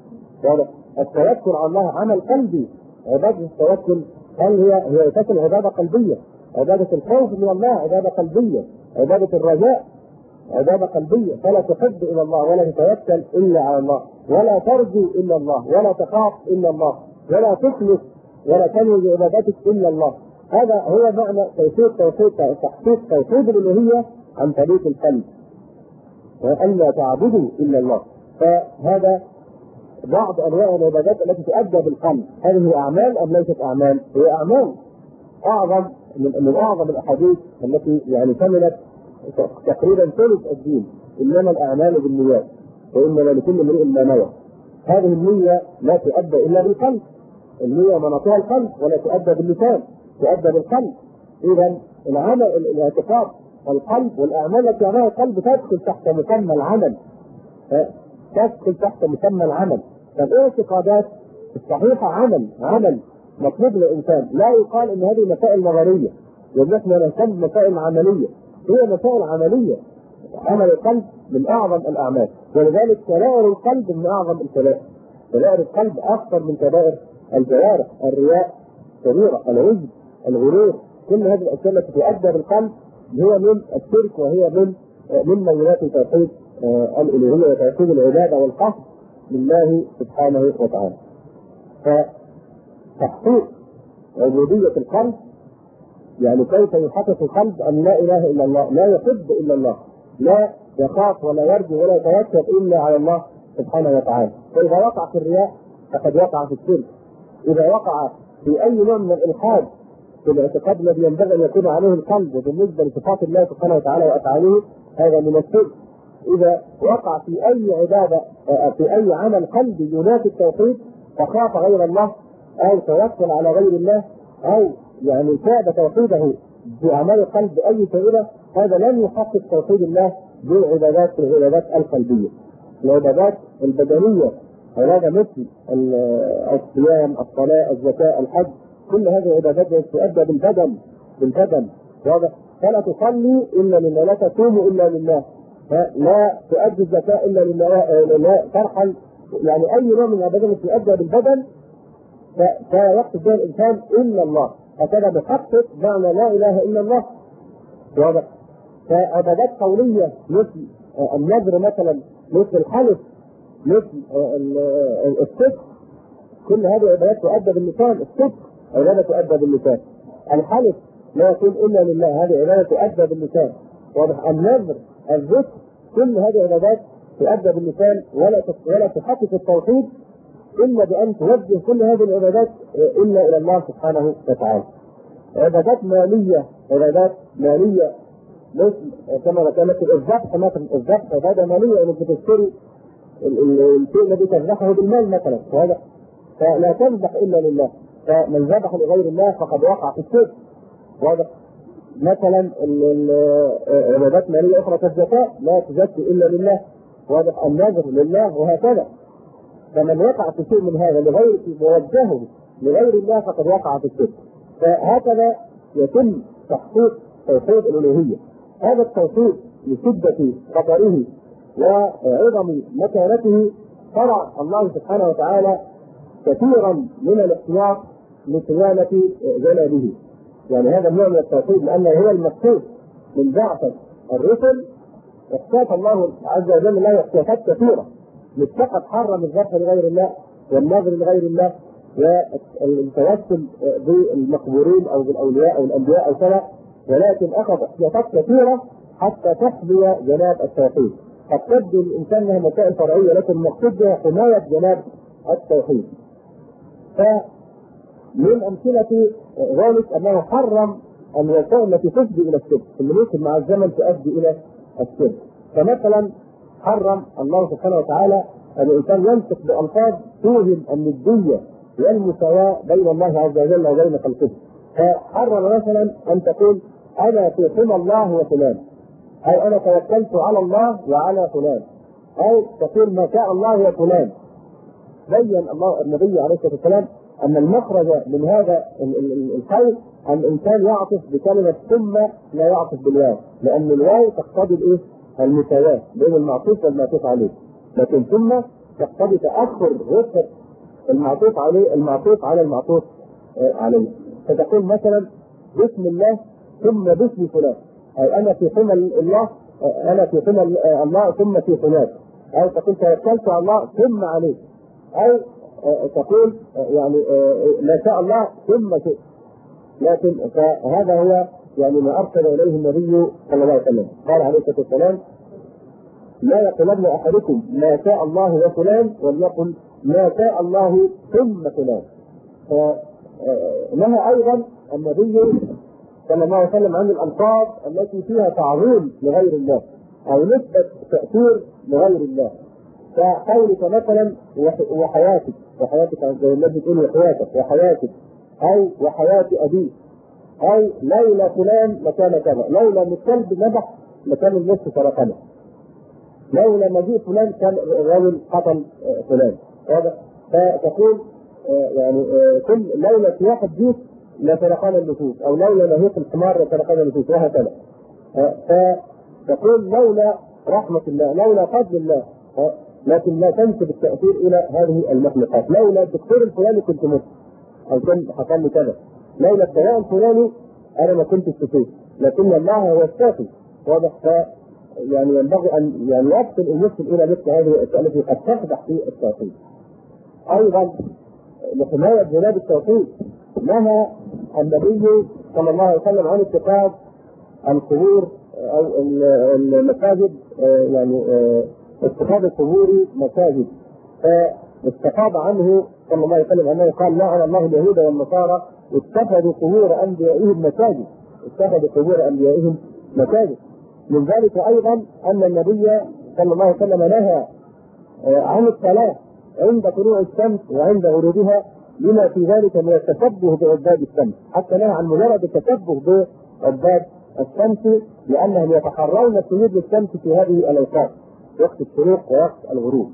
التوكل على الله عمل قلبي. عبادة التوكل هي تكون عبادة قلبية. عبادة الخوف من الله عبادة قلبية. عبادة الرجاء عبادة قلبية. فلا تحب إلى الله ولا تتوكل إلا على الله، ولا ترجو إلا الله، ولا تخاف إلا الله، ولا تخلص ولا تنوي بعبادتك إلا الله. هذا هو معنى تحقيق توحيد الألوهية عن طريق القلب، وأن لا تعبدوا إلا الله. فهذا بعض أنواع العبادات التي تؤدى بالقلب. هذه أعمال أم ليست أعمال؟ هي أعمال. أعظم من أعظم الأحاديث التي يعني شملت تقريبا ثلث الدين: إنما الأعمال بالنيات وإنما لكل امرئ ما نوى. هذه النية لا تؤدى إلا بالقلب. النية مناطها القلب ولا تؤدى باللسان، تؤدى بالقلب. إذا العمل، الاعتقاد، القلب والأعمال التي يعملها القلب تدخل تحت مسمى العمل. تدخل تحت مسمى العمل. فالاعتقادات الصحيحة عمل مطلوب للإنسان. لا يقال إن هذه مسائل نظرية ونحن نهتم بمسائل عملية. هي مسائل عملية. عمل القلب من أعظم الأعمال، ولذلك كبائر القلب من أعظم الكبائر. كبائر القلب أكثر من كبائر الجوارح. الرياء كبيرة، العجب، الغرور، كل هذه الأشياء التي تؤدى بالقلب هي من الشرك، وهي مما ينافي توحيد الألوهية وتوحيد العبادة والقصد لله سبحانه وتعالى. فتحقيق عبودية القلب يعني كيف يحقق القلب أن لا إله إلا الله، لا يحب إلا الله، لا يخاف ولا يرجو ولا يتوكل إلا على الله سبحانه وتعالى. فإذا وقع في الرياء فقد وقع في الشرك. إذا وقع في أي نوع من الإلحاد في الاعتقاد الذي ينبغي أن يكون عليه القلب بالنسبة لصفات الله سبحانه وتعالى وأفعاله، هذا من الشرك. إذا وقع في أي عبادة في أي عمل قلبي ينافي التوحيد فخاف غير الله أو توكل على غير الله أو يعني كاد توحيده بأعمال القلب بأي فائدة، هذا لن يحقق توحيد الله بالعبادات القلبية. العبادات البدنية عبادة مثل الصيام، الصلاة، الزكاة، الحج، كل هذه العبادات تؤدى بالبدن واضح. فلا تصلي الا لله، لا تصوم الا لله، لا تؤدي الزكاه الا لله، لا ترحل، يعني اي نوع من العباده التي تؤدى بالبدن فيقصد بها الانسان الا الله، هكذا بخطط معنى لا اله الا الله. واضح؟ فعبادات قوليه مثل النذر مثلا، مثل الحلف، مثل الصدق، كل هذه عبادات تؤدى باللسان. الصدق عباده تؤدى باللسان، الحلف لا يكون الا لله، هذه عباده تؤدى باللسان. واضح؟ النذر، الذكر، كل هذه عبادات تؤدى باللسان، ولا تحقق التوحيد الا بان توجه كل هذه العبادات الا الى الله سبحانه وتعالى. عبادات ماليه، عبادات ماليه مثل كما ذكرت الذبح مثلا، الذبح عباده ماليه، انك بتشتري الشيء الذي تذبحه بالمال مثلا، وهذا فلا تذبح الا لله، فمن ذبح لغير الله فقد وقع في الشرك. وهذا مثلا عبادات ماليه اخرى كالزكاه، لا تزكي الا لله، وهذا النذر لله، وهكذا. فمن وقع في شيء من هذا لغير موجهه لغير الله فقد وقع في الشرك. فهكذا يتم تحقيق توحيد الالوهيه. هذا التوحيد لشده خطره وعظم مكانته شرع الله سبحانه وتعالى كثيرا من الاحتياط لصيانه جنابه. يعني هذا النوع من التوحيد لانه هو المقصود من بعثه الرسل. احتاط الله عز وجل له احتياطات كثيره، مش فقط حرم الذبح لغير الله والنذر لغير الله والتوسل بالمقبورين او بالاولياء او الانبياء او كذا، ولكن اخذ احتياطات كثيره حتى تحمي جناب التوحيد. قد تبدو الانسان لها مسائل فرعيه، لكن المقصود بها حمايه جناب التوحيد. فمن امثله ذلك انه حرم الوسائل التي تفضي الى الشرك، اللي ممكن مع الزمن تؤدي الى الشرك. فمثلا حرم الله سبحانه وتعالى ان الانسان ينطق بالفاظ توهم النديه والمساواه بين الله عز وجل وبين خلقه. فحرم مثلا ان تقول انا في حمى الله وفلان، او انا توكلت على الله وعلى فلان، او تقول ما شاء الله وفلان. بين الله النبي عليه الصلاه والسلام ان المخرج من هذا القول ان الانسان يعطف بكلمه ثم لا يعطف بالواو، لان الواو تقتضي الايه؟ المساواه بين المعطوف والمعطوف عليه، لكن ثم تقتضي تاخر رتبه المعطوف عليه المعطوف على المعطوف عليه. فتقول مثلا بسم الله ثم باسم فلان، اي انا في حمى الله، انا في حمى الله ثم في فلان، او تقول توكلت على الله ثم عليه، او تقول يعني ما شاء الله ثم شئت. لكن فهذا هو يعني ما ارسل اليه النبي صلى الله عليه وسلم. قال عليه الصلاه والسلام لا يقولن احدكم ما شاء الله وفلان، وليقل ما شاء الله ثم فلان. فنهى ايضا النبي صلى الله عليه وسلم عن الالفاظ التي فيها تعظيم لغير الله او نسبه تاثير لغير الله، كقولك مثلا وحياتك، وحياتك زي النبي تقول وحياتك وحياتك، او وحياه ابيك، او لولا فلان لكان كذا، لولا ان الكلب نبح لكان النص سرقنا، لولا مجيء فلان كان الرجل قتل فلان. هذا فتقول يعني كل لولا سياح الديك لسرقنا النفوس، او لولا نهيق الحمار لسرقنا النفوس، وهكذا. فتقول لولا رحمه الله، لولا فضل الله، لكن لا تنسب التاثير الى هذه المخلوقات. لولا الدكتور الفلاني كنت مت، او كنت حصل لي كذا، لولا الدواء الفلاني انا ما كنت استفيد، لكن الله هو الشافي. واضح؟ يعني ينبغي ان يعني يفصل المسلم الى مثل هذه الاشياء التي قد تقدح في التوحيد. ايضا لحمايه جناب التوحيد نهى النبي صلى الله عليه وسلم عن اتخاذ القبور او المساجد، يعني اتخاذ القبور مساجد. فاستفاض عنه صلى الله عليه وسلم انه قال لعن الله اليهود والنصارى اتخذوا قبور انبيائهم مساجد، اتخذوا قبور انبيائهم مساجد. من ذلك ايضا ان النبي صلى الله عليه وسلم نهى عن الصلاه عند طلوع الشمس وعند غروبها، لما في ذلك من التشبه بعباد الشمس، حتى نهى عن مجرد التشبه بعباد الشمس، لانهم يتحرون السجود للشمس في هذه الاوقات، وقت الشروق ووقت الغروب.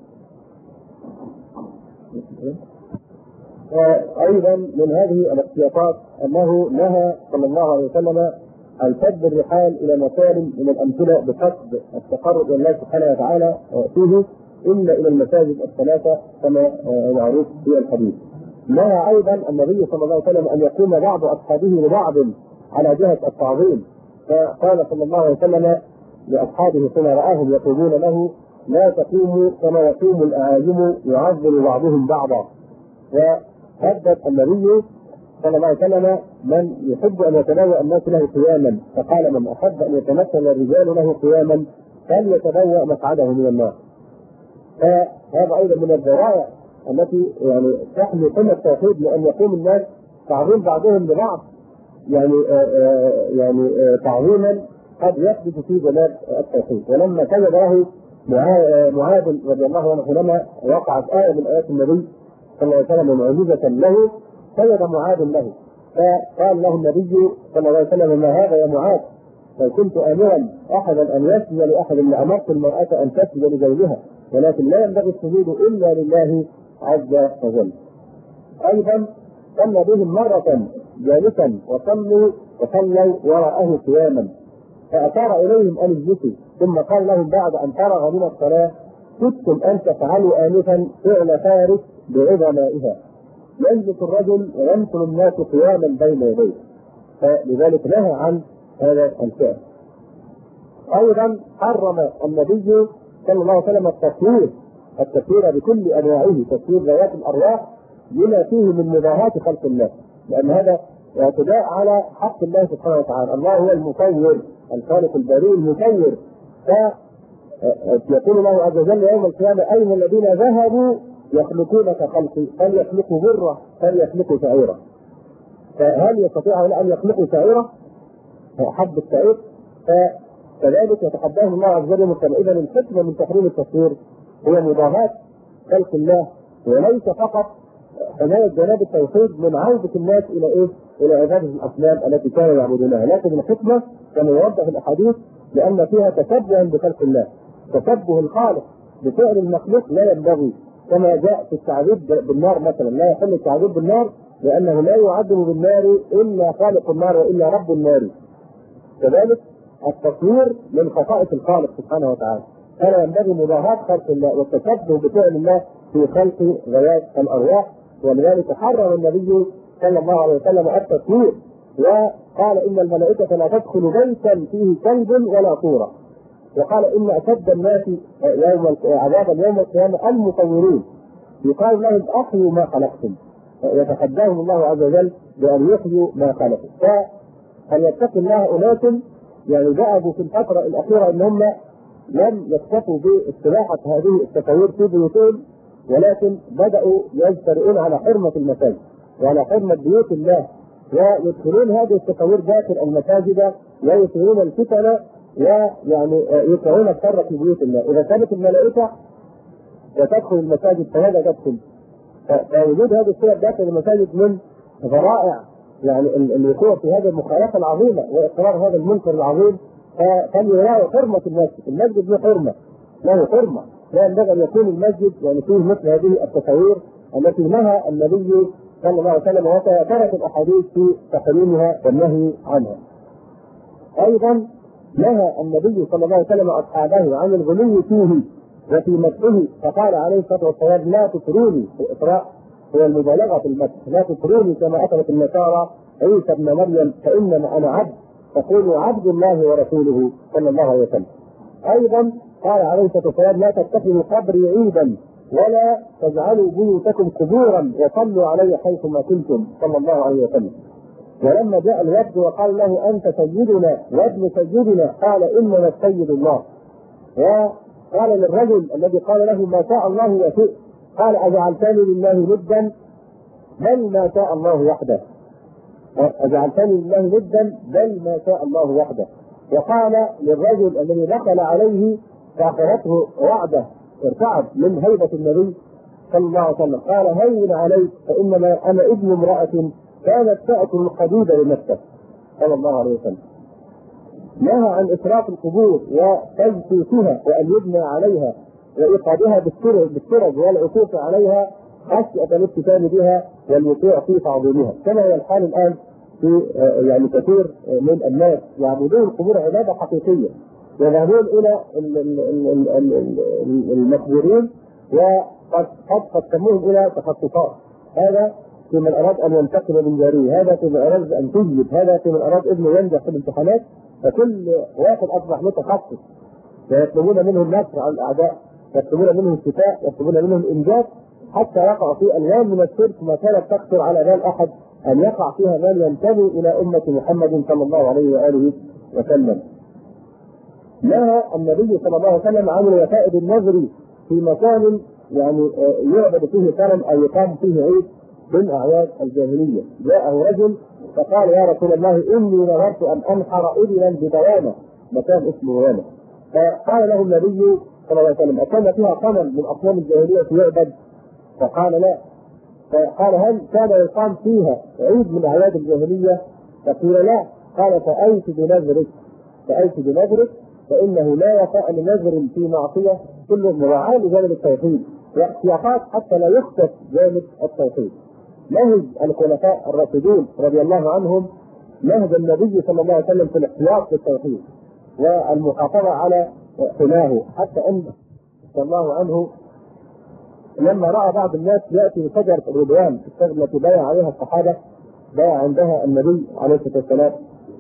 ايضا من هذه الاحتياطات انه نهى صلى الله عليه وسلم أن تد الرحال إلى مكان من الأمثلة بقصد التقرب إلى الله سبحانه وتعالى فيه إلا إلى المساجد الثلاثة كما معروف في الحديث. نهى أيضا النبي صلى الله عليه وسلم أن يقوم بعض أصحابه لبعض على جهة التعظيم، فقال صلى الله عليه وسلم لأصحابه حين رآهم يقومون له: لا تقوموا كما يقوم الأعاجم يعظم بعضهم بعضا. وهدد النبي صلى الله عليه وسلم من يحب أن يتبوأ الناس له قياما، فقال: من أحب أن يتمثل الرجال له قياما فليتبوأ مقعده من النار. فهذا أيضا من الذرائع التي يعني تحمي قمة التوحيد، لأن يقوم الناس تعظيم بعضهم لبعض يعني تعظيما قد يحدث في جناب التوحيد. ولما كان له معاذ رضي الله عنه حينما وقعت آية من آيات النبي صلى الله عليه وسلم معجزة له سجد معاذ له، فقال له النبي صلى الله عليه وسلم: ما هذا يا معاذ؟ لو كنت آمرا أحدا أن يسجد لأحد لأمرت المرأة أن تسجد لزوجها، ولكن لا ينبغي السجود إلا لله عز وجل. أيضا صلى بهم مرة جالسا وصلوا وراءه قياما، فأشار إليهم أن اجلسوا، ثم قال لهم بعد أن فرغ من الصلاة: كنتم أن تفعلوا آنفا فعل فارس بعظمائها، ينزل الرجل وينقل الناس قياما بين يديه، فلذلك نهى عن هذا الفعل. أيضا حرم النبي صلى الله عليه وسلم التكفير بكل أنواعه، تكفير ذوات الأرواح بما فيه من مباهاة خلق الله، لأن هذا اعتداء على حق الله سبحانه وتعالى. الله هو المصور الخالق البريء المصور، فيقول الله عز وجل يوم القيامة: أين الذين ذهبوا يخلقون كخلقي فليخلقوا ذرة فليخلقوا شعيرة. فهل يستطيع أن يخلقوا شعيرة حب الشعير؟ فكذلك يتحداهم الله عز وجل. إذا الحكمة من تحريم التصوير هي مباهاة خلق الله، وليس فقط حماية جناب التوحيد من عودة الناس إلى إيه؟ إلى عبادة الأصنام التي كانوا يعبدونها، لكن الحكمة كما يوضح الأحاديث لأن فيها تشبها بخلق الله، تشبه الخالق بفعل المخلوق لا ينبغي، كما جاء في التعذيب بالنار مثلا، لا يحل التعذيب بالنار لأنه لا يعذب بالنار إلا خالق النار وإلا رب النار. كذلك التصوير من خصائص الخالق سبحانه وتعالى، فلا ينبغي مباهاة خلق الله والتشبه بفعل الله في خلق ذوات الأرواح. ولذلك حرم النبي صلى الله عليه وسلم التصوير، وقال: إن الملائكة لا تدخل بيتا فيه كلب ولا صورة، وقال: إن أشد الناس عذابا يوم القيامة المصورين، يقال لهم: أحيوا ما خلقتم، يتحداهم الله عز وجل بأن يحيوا ما خلقوا. فليتقي الله أناس يعني ذهبوا في الفترة الأخيرة إن هم لم يكتفوا باستباحة هذه التصوير في بيوتهم، ولكن بدأوا يجترئون على حرمة المساجد وعلى حرمة بيوت الله، ويدخلون هذه التصوير داخل المساجد ويثيرون الفتن ويعني يكرهون الشر في بيوت الله. إذا كانت الملائكة وتدخل المساجد فهذا تدخل، فوجود هذه الصور داخل المساجد من ذرائع يعني الوقوع في هذه المخالفة العظيمة وإقرار هذا المنكر العظيم. فليراعوا حرمة المسجد، المسجد له حرمة، له حرمة، لا ينبغي أن يكون المسجد يعني فيه مثل هذه التصوير التي نهى النبي صلى الله عليه وسلم، وتواترت الأحاديث في تحريمها والنهي عنها. أيضا نهى النبي صلى الله عليه وسلم أصحابه عن الغلو فيه وفي مدحه، فقال عليه الصلاة والسلام: لا تطروني. الإطراء هو المبالغة في المدح، لا تطروني كما أطرت النصارى عيسى ابن مريم فإنما أنا عبد، فقولوا عبد الله ورسوله صلى الله عليه وسلم. أيضا قال عليه الصلاة والسلام: لا تتخذوا قبري عيدا ولا تجعلوا بيوتكم قبورا وصلوا علي حيثما كنتم صلى الله عليه وسلم. ولما جاء الوفد وقال له: أنت سيدنا وابن سيدنا، قال: إنما السيد الله. وقال للرجل الذي قال له: ما شاء الله وشئت، قال: أجعلتني لله ندا بل ما شاء الله وحده، أجعلتني لله ندا بل ما شاء الله وحده. وقال للرجل الذي دخل عليه فأخذته رعدة ارتعب من هيبة النبي صلى الله عليه وسلم، قال: هين عليك فإنما أنا ابن امرأة كانت تأكل القديد لنفسه صلى الله عليه وسلم. نهى عن إسراف القبور وتجسيسها وأن يبنى عليها وإيقادها بالسرج والعكوف عليها خشية الاتهام بها والوقوع في تعظيمها، كما هو الحال الآن في يعني كثير من الناس يعبدون القبور عباده حقيقيه، يذهبون الى المقبورين وقد قسموهم الى تخصصات، هذا في من اراد ان ينتقم من جاريه، هذا في من اراد ان تجلب، هذا في من اراد ابنه ينجح في الامتحانات، فكل واحد اصبح متخصص، ويطلبون منه النصر على الاعداء، يطلبون منه الشفاء، يطلبون منه الانجاز، حتى يقع في الوان من الشرك ما كانت تخطر على بال احد ان يقع فيها من ينتمي الى امه محمد صلى الله عليه واله وسلم. نهى النبي صلى الله عليه وسلم عن الوفاء بالنذر في مكان يعني يعبد فيه صنم او يقام فيه عيد من اعياد الجاهليه. جاءه رجل فقال يا رسول الله اني نذرت ان انحر ابلا بدوامه، مكان اسمه دوامه. فقال له النبي صلى الله عليه وسلم اكان فيها صنم من اصنام الجاهليه يعبد؟ فقال لا. فقال هل كان يقام فيها عيد من اعياد الجاهليه؟ فقيل لا. قال فأيت بنذرك، فأيت بنذرك، فإنه لا وفاء لنذر في معصية كله مراعاة لجانب التوحيد واحتياطات حتى لا يخطف جانب التوحيد. نهج الخلفاء الراشدين رضي الله عنهم نهج النبي صلى الله عليه وسلم في الاحتياط للتوحيد والمحافظة على حماه، حتى أن رضي الله عنه لما رأى بعض الناس يأتي بشجرة الرضوان الشجرة التي بايع عليها الصحابة، بايع عندها النبي عليه الصلاة والسلام،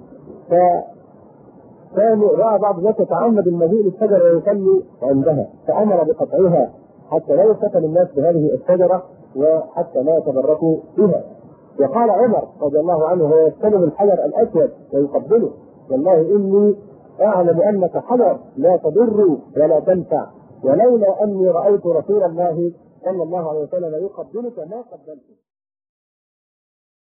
رأى بعض الناس يتعمد المجيء للشجرة ويصلي عندها، فأمر بقطعها حتى لا يفتن الناس بهذه الشجرة وحتى لا يتبركوا بها. وقال عمر رضي الله عنه وهو يستلم الحجر الأسود ويقبله والله إني أعلم أنك حجر لا تضر ولا تنفع، ولولا أني رأيت رسول الله صلى الله عليه وسلم يقبلك ما قبلته.